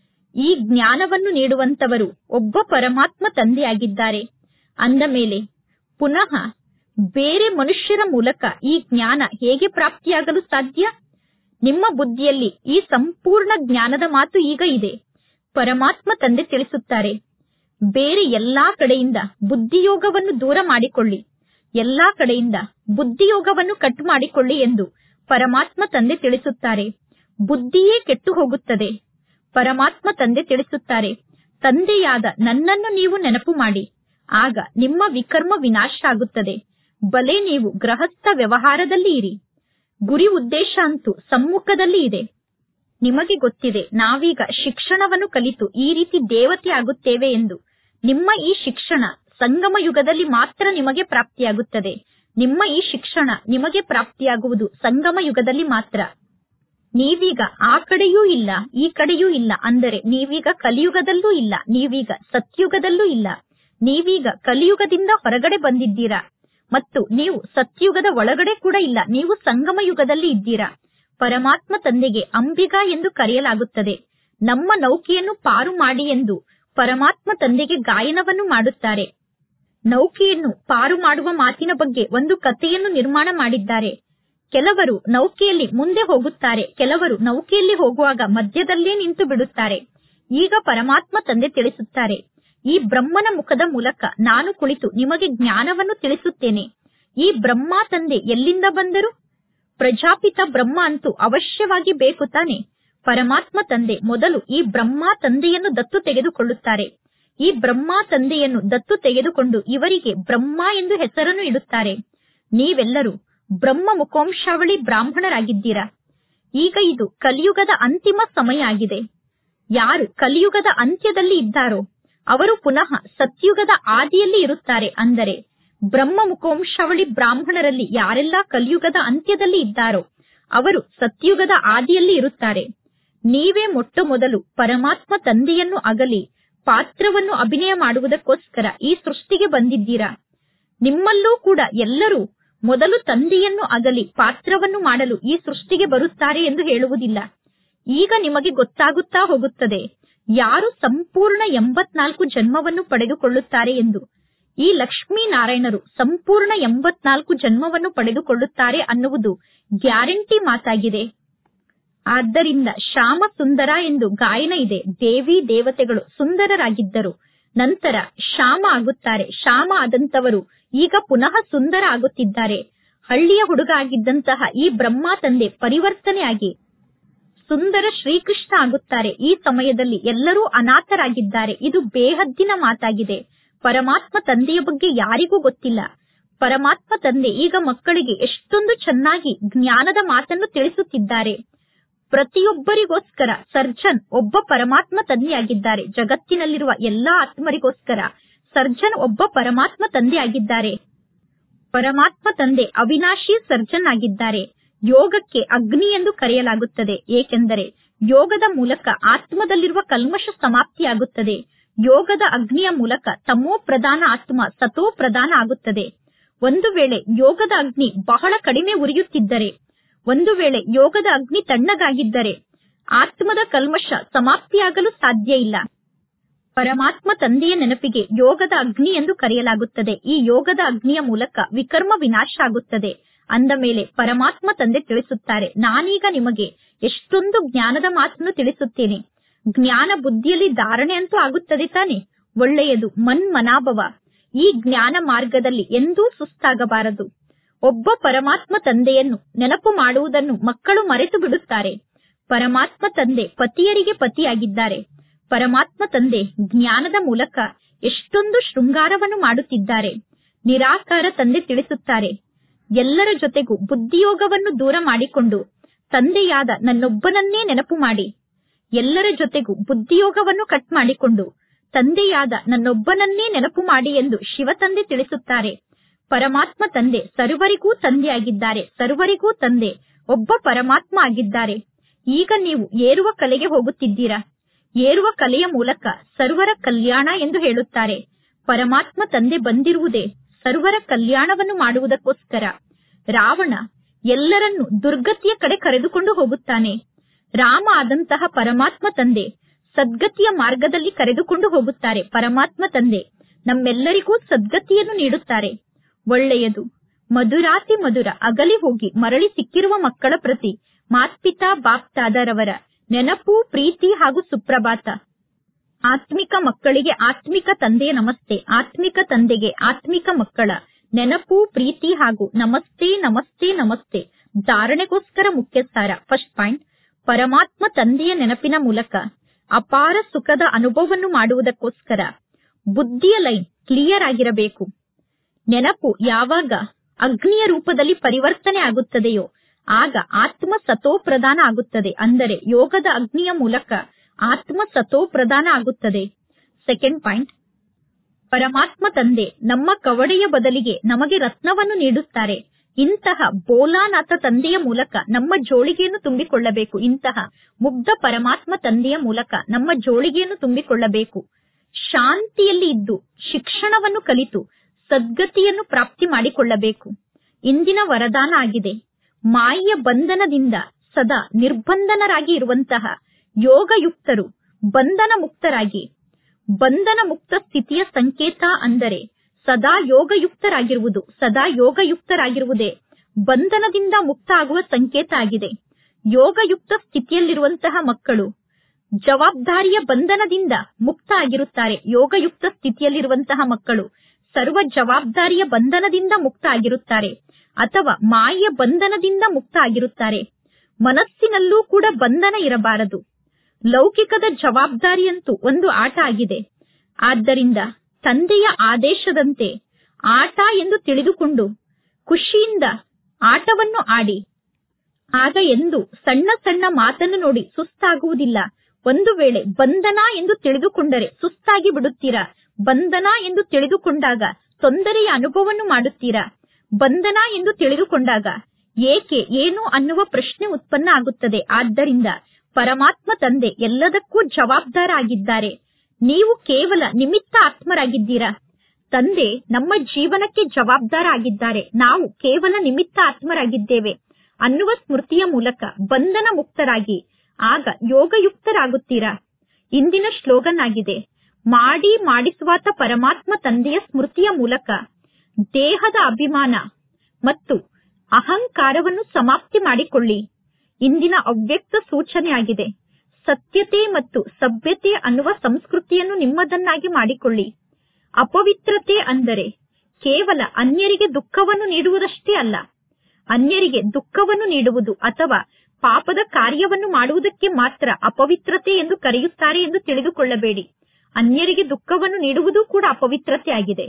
ಈ ಜ್ಞಾನವನ್ನು ನೀಡುವಂತವರು ಒಬ್ಬ ಪರಮಾತ್ಮ ತಂದೆಯಾಗಿದ್ದಾರೆ. ಅಂದ ಮೇಲೆ ಪುನಃ ಬೇರೆ ಮನುಷ್ಯರ ಮೂಲಕ ಈ ಜ್ಞಾನ ಹೇಗೆ ಪ್ರಾಪ್ತಿಯಾಗಲು ಸಾಧ್ಯ? ನಿಮ್ಮ ಬುದ್ಧಿಯಲ್ಲಿ ಈ ಸಂಪೂರ್ಣ ಜ್ಞಾನದ ಮಾತು ಈಗ ಇದೆ. ಪರಮಾತ್ಮ ತಂದೆ ತಿಳಿಸುತ್ತಾರೆ, ಬೇರೆ ಎಲ್ಲಾ ಕಡೆಯಿಂದ ಬುದ್ಧಿಯೋಗವನ್ನು ದೂರ ಮಾಡಿಕೊಳ್ಳಿ, ಎಲ್ಲಾ ಕಡೆಯಿಂದ ಬುದ್ಧಿಯೋಗವನ್ನು ಕಟ್ ಮಾಡಿಕೊಳ್ಳಿ ಎಂದು ಪರಮಾತ್ಮ ತಂದೆ ತಿಳಿಸುತ್ತಾರೆ. ಬುದ್ಧಿಯೇ ಕೆಟ್ಟು ಹೋಗುತ್ತದೆ. ಪರಮಾತ್ಮ ತಂದೆ ತಿಳಿಸುತ್ತಾರೆ, ತಂದೆಯಾದ ನನ್ನನ್ನು ನೀವು ನೆನಪು ಮಾಡಿ, ಆಗ ನಿಮ್ಮ ವಿಕರ್ಮ ವಿನಾಶ ಆಗುತ್ತದೆ. ಬಲೆ ನೀವು ಗೃಹಸ್ಥ ವ್ಯವಹಾರದಲ್ಲಿ ಇರಿ, ಗುರಿ ಉದ್ದೇಶ ಅಂತೂ ಸಮ್ಮುಖದಲ್ಲಿ ಇದೆ. ನಿಮಗೆ ಗೊತ್ತಿದೆ, ನಾವೀಗ ಶಿಕ್ಷಣವನ್ನು ಕಲಿತು ಈ ರೀತಿ ದೇವತೆ ಆಗುತ್ತೇವೆ ಎಂದು. ನಿಮ್ಮ ಈ ಶಿಕ್ಷಣ ಸಂಗಮ ಯುಗದಲ್ಲಿ ಮಾತ್ರ ನಿಮಗೆ ಪ್ರಾಪ್ತಿಯಾಗುತ್ತದೆ. ನಿಮ್ಮ ಈ ಶಿಕ್ಷಣ ನಿಮಗೆ ಪ್ರಾಪ್ತಿಯಾಗುವುದು ಸಂಗಮ ಯುಗದಲ್ಲಿ ಮಾತ್ರ. ನೀವೀಗ ಆ ಕಡೆಯೂ ಇಲ್ಲ, ಈ ಕಡೆಯೂ ಇಲ್ಲ, ಅಂದರೆ ನೀವೀಗ ಕಲಿಯುಗದಲ್ಲೂ ಇಲ್ಲ, ನೀವೀಗ ಸತ್ಯುಗದಲ್ಲೂ ಇಲ್ಲ. ನೀವೀಗ ಕಲಿಯುಗದಿಂದ ಹೊರಗಡೆ ಬಂದಿದ್ದೀರಾ ಮತ್ತು ನೀವು ಸತ್ಯುಗದ ಒಳಗಡೆ ಕೂಡ ಇಲ್ಲ, ನೀವು ಸಂಗಮ ಯುಗದಲ್ಲಿ ಇದ್ದೀರಾ. ಪರಮಾತ್ಮ ತಂದೆಗೆ ಅಂಬಿಗಾ ಎಂದು ಕರೆಯಲಾಗುತ್ತದೆ. ನಮ್ಮ ನೌಕೆಯನ್ನು ಪಾರು ಮಾಡಿ ಎಂದು ಪರಮಾತ್ಮ ತಂದೆಗೆ ಗಾಯನವನ್ನು ಮಾಡುತ್ತಾರೆ. ನೌಕೆಯನ್ನು ಪಾರು ಮಾಡುವ ಮಾತಿನ ಬಗ್ಗೆ ಒಂದು ಕಥೆಯನ್ನು ನಿರ್ಮಾಣ ಮಾಡಿದ್ದಾರೆ. ಕೆಲವರು ನೌಕೆಯಲ್ಲಿ ಮುಂದೆ ಹೋಗುತ್ತಾರೆ, ಕೆಲವರು ನೌಕೆಯಲ್ಲಿ ಹೋಗುವಾಗ ಮಧ್ಯದಲ್ಲೇ ನಿಂತು ಬಿಡುತ್ತಾರೆ. ಈಗ ಪರಮಾತ್ಮ ತಂದೆ ತಿಳಿಸುತ್ತಾರೆ, ಈ ಬ್ರಹ್ಮನ ಮುಖದ ಮೂಲಕ ನಾನು ಕುಳಿತು ನಿಮಗೆ ಜ್ಞಾನವನ್ನು ತಿಳಿಸುತ್ತೇನೆ. ಈ ಬ್ರಹ್ಮ ತಂದೆ ಎಲ್ಲಿಂದ ಬಂದರು? ಪ್ರಜಾಪಿತ ಬ್ರಹ್ಮ ಅಂತೂ ಅವಶ್ಯವಾಗಿ ಬೇಕು ತಾನೆ. ಪರಮಾತ್ಮ ತಂದೆ ಮೊದಲು ಈ ಬ್ರಹ್ಮ ತಂದೆಯನ್ನು ದತ್ತು ತೆಗೆದುಕೊಳ್ಳುತ್ತಾರೆ. ಈ ಬ್ರಹ್ಮ ತಂದೆಯನ್ನು ದತ್ತು ತೆಗೆದುಕೊಂಡು ಇವರಿಗೆ ಬ್ರಹ್ಮ ಎಂದು ಹೆಸರನ್ನು ಇಡುತ್ತಾರೆ. ನೀವೆಲ್ಲರೂ ಬ್ರಹ್ಮ ಮುಖೋಂಶಾವಳಿ ಬ್ರಾಹ್ಮಣರಾಗಿದ್ದೀರಾ. ಈಗ ಇದು ಕಲಿಯುಗದ ಅಂತಿಮ ಸಮಯ ಆಗಿದೆ. ಯಾರು ಕಲಿಯುಗದ ಅಂತ್ಯದಲ್ಲಿ ಇದ್ದಾರೋ ಅವರು ಪುನಃ ಸತ್ಯುಗದ ಆದಿಯಲ್ಲಿ ಇರುತ್ತಾರೆ. ಅಂದರೆ ಬ್ರಹ್ಮ ಮುಖೋಂಶಾವಳಿ ಬ್ರಾಹ್ಮಣರಲ್ಲಿ ಯಾರೆಲ್ಲ ಕಲಿಯುಗದ ಅಂತ್ಯದಲ್ಲಿ ಇದ್ದಾರೋ ಅವರು ಸತ್ಯುಗದ ಆದಿಯಲ್ಲಿ ಇರುತ್ತಾರೆ. ನೀವೇ ಮೊಟ್ಟ ಮೊದಲು ಪರಮಾತ್ಮ ತಂದೆಯನ್ನು ಅಗಲಿ ಪಾತ್ರವನ್ನು ಅಭಿನಯ ಮಾಡುವುದಕ್ಕೋಸ್ಕರ ಈ ಸೃಷ್ಟಿಗೆ ಬಂದಿದ್ದೀರಾ. ನಿಮ್ಮಲ್ಲೂ ಕೂಡ ಎಲ್ಲರೂ ಮೊದಲು ತಂದೆಯನ್ನು ಅಗಲಿ ಪಾತ್ರವನ್ನು ಮಾಡಲು ಈ ಸೃಷ್ಟಿಗೆ ಬರುತ್ತಾರೆ ಎಂದು ಹೇಳುವುದಿಲ್ಲ. ಈಗ ನಿಮಗೆ ಗೊತ್ತಾಗುತ್ತಾ ಹೋಗುತ್ತದೆ ಯಾರು ಸಂಪೂರ್ಣ ಎಂಬತ್ನಾಲ್ಕು ಜನ್ಮವನ್ನು ಪಡೆದುಕೊಳ್ಳುತ್ತಾರೆ ಎಂದು. ಈ ಲಕ್ಷ್ಮೀನಾರಾಯಣರು ಸಂಪೂರ್ಣ ಎಂಬತ್ನಾಲ್ಕು ಜನ್ಮವನ್ನು ಪಡೆದುಕೊಳ್ಳುತ್ತಾರೆ ಅನ್ನುವುದು ಗ್ಯಾರಂಟಿ ಮಾತಾಗಿದೆ. ಆದ್ದರಿಂದ ಶ್ಯಾಮ ಸುಂದರ ಎಂದು ಗಾಯನ ಇದೆ. ದೇವಿ ದೇವತೆಗಳು ಸುಂದರರಾಗಿದ್ದರು, ನಂತರ ಶ್ಯಾಮ ಆಗುತ್ತಾರೆ. ಶ್ಯಾಮ ಆದಂತವರು ಈಗ ಪುನಃ ಸುಂದರ ಆಗುತ್ತಿದ್ದಾರೆ. ಹಳ್ಳಿಯ ಹುಡುಗ ಆಗಿದ್ದಂತಹ ಈ ಬ್ರಹ್ಮ ತಂದೆ ಪರಿವರ್ತನೆಯಾಗಿ ಸುಂದರ ಶ್ರೀಕೃಷ್ಣ ಆಗುತ್ತಾರೆ. ಈ ಸಮಯದಲ್ಲಿ ಎಲ್ಲರೂ ಅನಾಥರಾಗಿದ್ದಾರೆ. ಇದು ಬೇಹದ್ದಿನ ಮಾತಾಗಿದೆ. ಪರಮಾತ್ಮ ತಂದೆಯ ಬಗ್ಗೆ ಯಾರಿಗೂ ಗೊತ್ತಿಲ್ಲ. ಪರಮಾತ್ಮ ತಂದೆ ಈಗ ಮಕ್ಕಳಿಗೆ ಎಷ್ಟೊಂದು ಚೆನ್ನಾಗಿ ಜ್ಞಾನದ ಮಾತನ್ನು ತಿಳಿಸುತ್ತಿದ್ದಾರೆ. ಪ್ರತಿಯೊಬ್ಬರಿಗೋಸ್ಕರ ಸರ್ಜನ್ ಒಬ್ಬ ಪರಮಾತ್ಮ ತಂದೆಯಾಗಿದ್ದಾರೆ. ಜಗತ್ತಿನಲ್ಲಿರುವ ಎಲ್ಲಾ ಆತ್ಮರಿಗೋಸ್ಕರ ಸರ್ಜನ್ ಒಬ್ಬ ಪರಮಾತ್ಮ ತಂದೆಯಾಗಿದ್ದಾರೆ. ಪರಮಾತ್ಮ ತಂದೆ ಅವಿನಾಶಿ ಸರ್ಜನ್ ಆಗಿದ್ದಾರೆ. ಯೋಗಕ್ಕೆ ಅಗ್ನಿ ಎಂದು ಕರೆಯಲಾಗುತ್ತದೆ, ಏಕೆಂದರೆ ಯೋಗದ ಮೂಲಕ ಆತ್ಮದಲ್ಲಿರುವ ಕಲ್ಮಶ ಸಮಾಪ್ತಿಯಾಗುತ್ತದೆ. ಯೋಗದ ಅಗ್ನಿಯ ಮೂಲಕ ತಮೋ ಪ್ರಧಾನ ಆತ್ಮ ಸತೋ ಪ್ರಧಾನ ಆಗುತ್ತದೆ. ಒಂದು ವೇಳೆ ಯೋಗದ ಅಗ್ನಿ ಬಹಳ ಕಡಿಮೆ ಉರಿಯುತ್ತಿದ್ದರೆ, ಒಂದು ವೇಳೆ ಯೋಗದ ಅಗ್ನಿ ತಣ್ಣಗಾಗಿದ್ದರೆ ಆತ್ಮದ ಕಲ್ಮಶ ಸಮಾಪ್ತಿಯಾಗಲು ಸಾಧ್ಯ ಇಲ್ಲ. ಪರಮಾತ್ಮ ತಂದೆಯ ನೆನಪಿಗೆ ಯೋಗದ ಅಗ್ನಿ ಎಂದು ಕರೆಯಲಾಗುತ್ತದೆ. ಈ ಯೋಗದ ಅಗ್ನಿಯ ಮೂಲಕ ವಿಕರ್ಮ ವಿನಾಶ ಆಗುತ್ತದೆ. ಅಂದ ಮೇಲೆ ಪರಮಾತ್ಮ ತಂದೆ ತಿಳಿಸುತ್ತಾರೆ, ನಾನೀಗ ನಿಮಗೆ ಎಷ್ಟೊಂದು ಜ್ಞಾನದ ಮಾತನ್ನು ತಿಳಿಸುತ್ತೇನೆ. ಜ್ಞಾನ ಬುದ್ಧಿಯಲ್ಲಿ ಧಾರಣೆ ಅಂತೂ ಆಗುತ್ತದೆ ತಾನೆ. ಒಳ್ಳೆಯದು. ಮನ್ಮನಾಭವ. ಈ ಜ್ಞಾನ ಮಾರ್ಗದಲ್ಲಿ ಎಂದೂ ಸುಸ್ತಾಗಬಾರದು. ಒಬ್ಬ ಪರಮಾತ್ಮ ತಂದೆಯನ್ನು ನೆನಪು ಮಾಡುವುದನ್ನು ಮಕ್ಕಳು ಮರೆತು ಬಿಡುತ್ತಾರೆ. ಪರಮಾತ್ಮ ತಂದೆ ಪತಿಯರಿಗೆ ಪತಿಯಾಗಿದ್ದಾರೆ. ಪರಮಾತ್ಮ ತಂದೆ ಜ್ಞಾನದ ಮೂಲಕ ಎಷ್ಟೊಂದು ಶೃಂಗಾರವನ್ನು ಮಾಡುತ್ತಿದ್ದಾರೆ. ನಿರಾಕಾರ ತಂದೆ ತಿಳಿಸುತ್ತಾರೆ, ಎಲ್ಲರ ಜೊತೆಗೂ ಬುದ್ಧಿಯೋಗವನ್ನು ದೂರ ಮಾಡಿಕೊಂಡು ತಂದೆಯಾದ ನನ್ನೊಬ್ಬನನ್ನೇ ನೆನಪು ಮಾಡಿ. ಎಲ್ಲರ ಜೊತೆಗೂ ಬುದ್ಧಿಯೋಗವನ್ನು ಕಟ್ ಮಾಡಿಕೊಂಡು ತಂದೆಯಾದ ನನ್ನೊಬ್ಬನನ್ನೇ ನೆನಪು ಮಾಡಿ ಎಂದು ಶಿವ ತಂದೆ ತಿಳಿಸುತ್ತಾರೆ. ಪರಮಾತ್ಮ ತಂದೆ ಸರ್ವರಿಗೂ ತಂದೆಯಾಗಿದ್ದಾರೆ. ಸರ್ವರಿಗೂ ತಂದೆ ಒಬ್ಬ ಪರಮಾತ್ಮ ಆಗಿದ್ದಾರೆ. ಈಗ ನೀವು ಏರುವ ಕಲೆಗೆ ಹೋಗುತ್ತಿದ್ದೀರಾ. ಏರುವ ಕಲೆಯ ಮೂಲಕ ಸರ್ವರ ಕಲ್ಯಾಣ ಎಂದು ಹೇಳುತ್ತಾರೆ. ಪರಮಾತ್ಮ ತಂದೆ ಬಂದಿರುವುದೇ ಸರ್ವರ ಕಲ್ಯಾಣವನ್ನು ಮಾಡುವುದಕ್ಕೋಸ್ಕರ. ರಾವಣ ಎಲ್ಲರನ್ನೂ ದುರ್ಗತಿಯ ಕಡೆ ಕರೆದುಕೊಂಡು ಹೋಗುತ್ತಾನೆ. ರಾಮ ಆದಂತಹ ಪರಮಾತ್ಮ ತಂದೆ ಸದ್ಗತಿಯ ಮಾರ್ಗದಲ್ಲಿ ಕರೆದುಕೊಂಡು ಹೋಗುತ್ತಾರೆ. ಪರಮಾತ್ಮ ತಂದೆ ನಮ್ಮೆಲ್ಲರಿಗೂ ಸದ್ಗತಿಯನ್ನು ನೀಡುತ್ತಾರೆ. ಒಳ್ಳೆಯದು. ಮಧುರಾತಿ ಮಧುರ ಅಗಲಿ ಹೋಗಿ ಮರಳಿ ಸಿಕ್ಕಿರುವ ಮಕ್ಕಳ ಪ್ರತಿ ಮಾತ್ಪಿತಾ ಬಾಪ್ತಾದರವರ ನೆನಪು, ಪ್ರೀತಿ ಹಾಗೂ ಸುಪ್ರಭಾತ. ಆತ್ಮಿಕ ಮಕ್ಕಳಿಗೆ ಆತ್ಮಿಕ ತಂದೆಯ ನಮಸ್ತೆ. ಆತ್ಮಿಕ ತಂದೆಗೆ ಆತ್ಮಿಕ ಮಕ್ಕಳ ನೆನಪು, ಪ್ರೀತಿ ಹಾಗೂ ನಮಸ್ತೆ ನಮಸ್ತೆ ನಮಸ್ತೆ. ಧಾರಣೆಗೋಸ್ಕರ ಮುಖ್ಯ ಸಾರ. ಫಸ್ಟ್ ಪಾಯಿಂಟ್, ಪರಮಾತ್ಮ ತಂದೆಯ ನೆನಪಿನ ಮೂಲಕ ಅಪಾರ ಸುಖದ ಅನುಭವವನ್ನು ಮಾಡುವುದಕ್ಕೋಸ್ಕರ ಬುದ್ಧಿಯ ಲೈನ್ ಕ್ಲಿಯರ್ ಆಗಿರಬೇಕು. ನೆನಪು ಯಾವಾಗ ಅಗ್ನಿಯ ರೂಪದಲ್ಲಿ ಪರಿವರ್ತನೆ ಆಗುತ್ತದೆಯೋ ಆಗ ಆತ್ಮ ಸತೋ ಪ್ರಧಾನ ಆಗುತ್ತದೆ. ಅಂದರೆ ಯೋಗದ ಅಗ್ನಿಯ ಮೂಲಕ ಆತ್ಮ ಸತೋ ಪ್ರಧಾನ ಆಗುತ್ತದೆ. ಸೆಕೆಂಡ್ ಪಾಯಿಂಟ್, ಪರಮಾತ್ಮ ತಂದೆ ನಮ್ಮ ಕವಡೆಯ ಬದಲಿಗೆ ನಮಗೆ ರತ್ನವನ್ನು ನೀಡುತ್ತಾರೆ. ಇಂತಹ ಬೋಲಾನಾಥ ತಂದೆಯ ಮೂಲಕ ನಮ್ಮ ಜೋಳಿಗೆಯನ್ನು ತುಂಬಿಕೊಳ್ಳಬೇಕು. ಇಂತಹ ಮುಗ್ಧ ಪರಮಾತ್ಮ ತಂದೆಯ ಮೂಲಕ ನಮ್ಮ ಜೋಳಿಗೆಯನ್ನು ತುಂಬಿಕೊಳ್ಳಬೇಕು. ಶಾಂತಿಯಲ್ಲಿ ಇದ್ದು ಶಿಕ್ಷಣವನ್ನು ಕಲಿತು ಸದ್ಗತಿಯನ್ನು ಪ್ರಾಪ್ತಿ ಮಾಡಿಕೊಳ್ಳಬೇಕು. ಇಂದಿನ ವರದಾನ ಆಗಿದೆ. ಮಾಯೆಯ ಬಂಧನದಿಂದ ಸದಾ ನಿರ್ಬಂಧನರಾಗಿ ಇರುವಂತಹ ಯೋಗಯುಕ್ತರು ಬಂಧನ ಮುಕ್ತರಾಗಿ, ಬಂಧನ ಮುಕ್ತ ಸ್ಥಿತಿಯ ಸಂಕೇತ ಅಂದರೆ ಸದಾ ಯೋಗಯುಕ್ತರಾಗಿರುವುದು. ಸದಾ ಯೋಗಯುಕ್ತರಾಗಿರುವುದೇ ಬಂಧನದಿಂದ ಮುಕ್ತ ಆಗುವ ಸಂಕೇತ ಆಗಿದೆ. ಯೋಗಯುಕ್ತ ಸ್ಥಿತಿಯಲ್ಲಿರುವಂತಹ ಮಕ್ಕಳು ಜವಾಬ್ದಾರಿಯ ಬಂಧನದಿಂದ ಮುಕ್ತ ಆಗಿರುತ್ತಾರೆ. ಯೋಗಯುಕ್ತ ಸ್ಥಿತಿಯಲ್ಲಿರುವಂತಹ ಮಕ್ಕಳು ಸರ್ವ ಜವಾಬ್ದಾರಿಯ ಬಂಧನದಿಂದ ಮುಕ್ತ ಆಗಿರುತ್ತಾರೆ ಅಥವಾ ಮಾಯೆಯ ಬಂಧನದಿಂದ ಮುಕ್ತ ಆಗಿರುತ್ತಾರೆ. ಮನಸ್ಸಿನಲ್ಲೂ ಕೂಡ ಬಂಧನ ಇರಬಾರದು. ಲೌಕಿಕದ ಜವಾಬ್ದಾರಿಯಂತೂ ಒಂದು ಆಟ ಆಗಿದೆ. ಆದ್ದರಿಂದ ತಂದೆಯ ಆದೇಶದಂತೆ ಆಟ ಎಂದು ತಿಳಿದುಕೊಂಡು ಖುಷಿಯಿಂದ ಆಟವನ್ನು ಆಡಿ. ಆಗ ಎಂದು ಸಣ್ಣ ಸಣ್ಣ ಮಾತನ್ನು ನೋಡಿ ಸುಸ್ತಾಗುವುದಿಲ್ಲ. ಒಂದು ವೇಳೆ ಬಂಧನ ಎಂದು ತಿಳಿದುಕೊಂಡರೆ ಸುಸ್ತಾಗಿ ಬಿಡುತ್ತೀರಾ. ಬಂಧನ ಎಂದು ತಿಳಿದುಕೊಂಡಾಗ ತೊಂದರೆಯ ಅನುಭವವನ್ನು ಮಾಡುತ್ತೀರಾ. ಬಂಧನ ಎಂದು ತಿಳಿದುಕೊಂಡಾಗ ಏಕೆ ಏನು ಅನ್ನುವ ಪ್ರಶ್ನೆ ಉತ್ಪನ್ನ ಆಗುತ್ತದೆ. ಆದ್ದರಿಂದ ಪರಮಾತ್ಮ ತಂದೆ ಎಲ್ಲದಕ್ಕೂ ಜವಾಬ್ದಾರ ಆಗಿದ್ದಾರೆ. ನೀವು ಕೇವಲ ನಿಮಿತ್ತ ಆತ್ಮರಾಗಿದ್ದೀರಾ. ತಂದೆ ನಮ್ಮ ಜೀವನಕ್ಕೆ ಜವಾಬ್ದಾರ ಆಗಿದ್ದಾರೆ. ನಾವು ಕೇವಲ ನಿಮಿತ್ತ ಆತ್ಮರಾಗಿದ್ದೇವೆ ಅನ್ನುವ ಸ್ಮೃತಿಯ ಮೂಲಕ ಬಂಧನ ಮುಕ್ತರಾಗಿ ಆಗ ಯೋಗಯುಕ್ತರಾಗುತ್ತೀರಾ. ಇಂದಿನ ಶ್ಲೋಗನ್ ಆಗಿದೆ, ಮಾಡಿ ಮಾಡಿಸುವಾತ ಪರಮಾತ್ಮ ತಂದೆಯ ಸ್ಮೃತಿಯ ಮೂಲಕ ದೇಹದ ಅಭಿಮಾನ ಮತ್ತು ಅಹಂಕಾರವನ್ನು ಸಮಾಪ್ತಿ ಮಾಡಿಕೊಳ್ಳಿ. ಇಂದಿನ ಅವ್ಯಕ್ತ ಸೂಚನೆ ಆಗಿದೆ. ಸತ್ಯತೆ ಮತ್ತು ಸಭ್ಯತೆ ಅನ್ನುವ ಸಂಸ್ಕೃತಿಯನ್ನು ನಿಮ್ಮದನ್ನಾಗಿ ಮಾಡಿಕೊಳ್ಳಿ. ಅಪವಿತ್ರತೆ ಅಂದರೆ ಕೇವಲ ಅನ್ಯರಿಗೆ ದುಃಖವನ್ನು ನೀಡುವುದಷ್ಟೇ ಅಲ್ಲ. ಅನ್ಯರಿಗೆ ದುಃಖವನ್ನು ನೀಡುವುದು ಅಥವಾ ಪಾಪದ ಕಾರ್ಯವನ್ನು ಮಾಡುವುದಕ್ಕೆ ಮಾತ್ರ ಅಪವಿತ್ರತೆ ಎಂದು ಕರೆಯುತ್ತಾರೆ ಎಂದು ತಿಳಿದುಕೊಳ್ಳಬೇಡಿ. ಅನ್ಯರಿಗೆ ದುಃಖವನ್ನು ನೀಡುವುದೂ ಕೂಡ ಅಪವಿತ್ರತೆ ಆಗಿದೆ.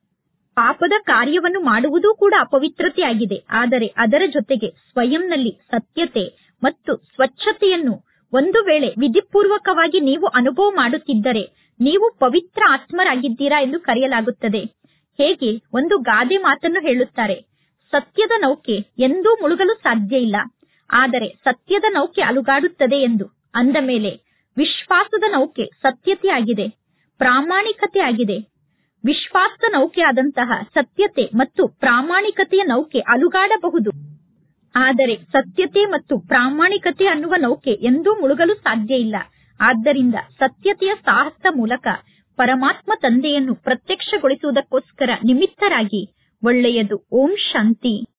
ಪಾಪದ ಕಾರ್ಯವನ್ನು ಮಾಡುವುದೂ ಕೂಡ ಅಪವಿತ್ರತೆ ಆಗಿದೆ. ಆದರೆ ಅದರ ಜೊತೆಗೆ ಸ್ವಯಂನಲ್ಲಿ ಸತ್ಯತೆ ಮತ್ತು ಸ್ವಚ್ಛತೆಯನ್ನು ಒಂದು ವೇಳೆ ವಿಧಿಪೂರ್ವಕವಾಗಿ ನೀವು ಅನುಭವ ಮಾಡುತ್ತಿದ್ದರೆ ನೀವು ಪವಿತ್ರ ಆತ್ಮರಾಗಿದ್ದೀರಾ ಎಂದು ಕರೆಯಲಾಗುತ್ತದೆ. ಹೇಗೆ ಒಂದು ಗಾದೆ ಮಾತನ್ನು ಹೇಳುತ್ತಾರೆ, ಸತ್ಯದ ನೌಕೆ ಎಂದೂ ಮುಳುಗಲು ಸಾಧ್ಯ ಇಲ್ಲ, ಆದರೆ ಸತ್ಯದ ನೌಕೆ ಅಲುಗಾಡುತ್ತದೆ ಎಂದು. ಅಂದ ಮೇಲೆ ವಿಶ್ವಾಸದ ನೌಕೆ ಸತ್ಯತೆ ಆಗಿದೆ, ಪ್ರಾಮಾಣಿಕತೆ ಆಗಿದೆ. ವಿಶ್ವಾಸದ ನೌಕೆ ಆದಂತಹ ಸತ್ಯತೆ ಮತ್ತು ಪ್ರಾಮಾಣಿಕತೆಯ ನೌಕೆ ಅಲುಗಾಡಬಹುದು, ಆದರೆ ಸತ್ಯತೆ ಮತ್ತು ಪ್ರಾಮಾಣಿಕತೆ ಅನ್ನುವ ನೌಕೆ ಎಂದೂ ಮುಳುಗಲು ಸಾಧ್ಯ ಇಲ್ಲ. ಆದ್ದರಿಂದ ಸತ್ಯತೆಯ ಸಾಹಸದ ಮೂಲಕ ಪರಮಾತ್ಮ ತಂದೆಯನ್ನು ಪ್ರತ್ಯಕ್ಷಗೊಳಿಸುವುದಕ್ಕೋಸ್ಕರ ನಿಮಿತ್ತರಾಗಿ. ಒಳ್ಳೆಯದು. ಓಂ ಶಾಂತಿ.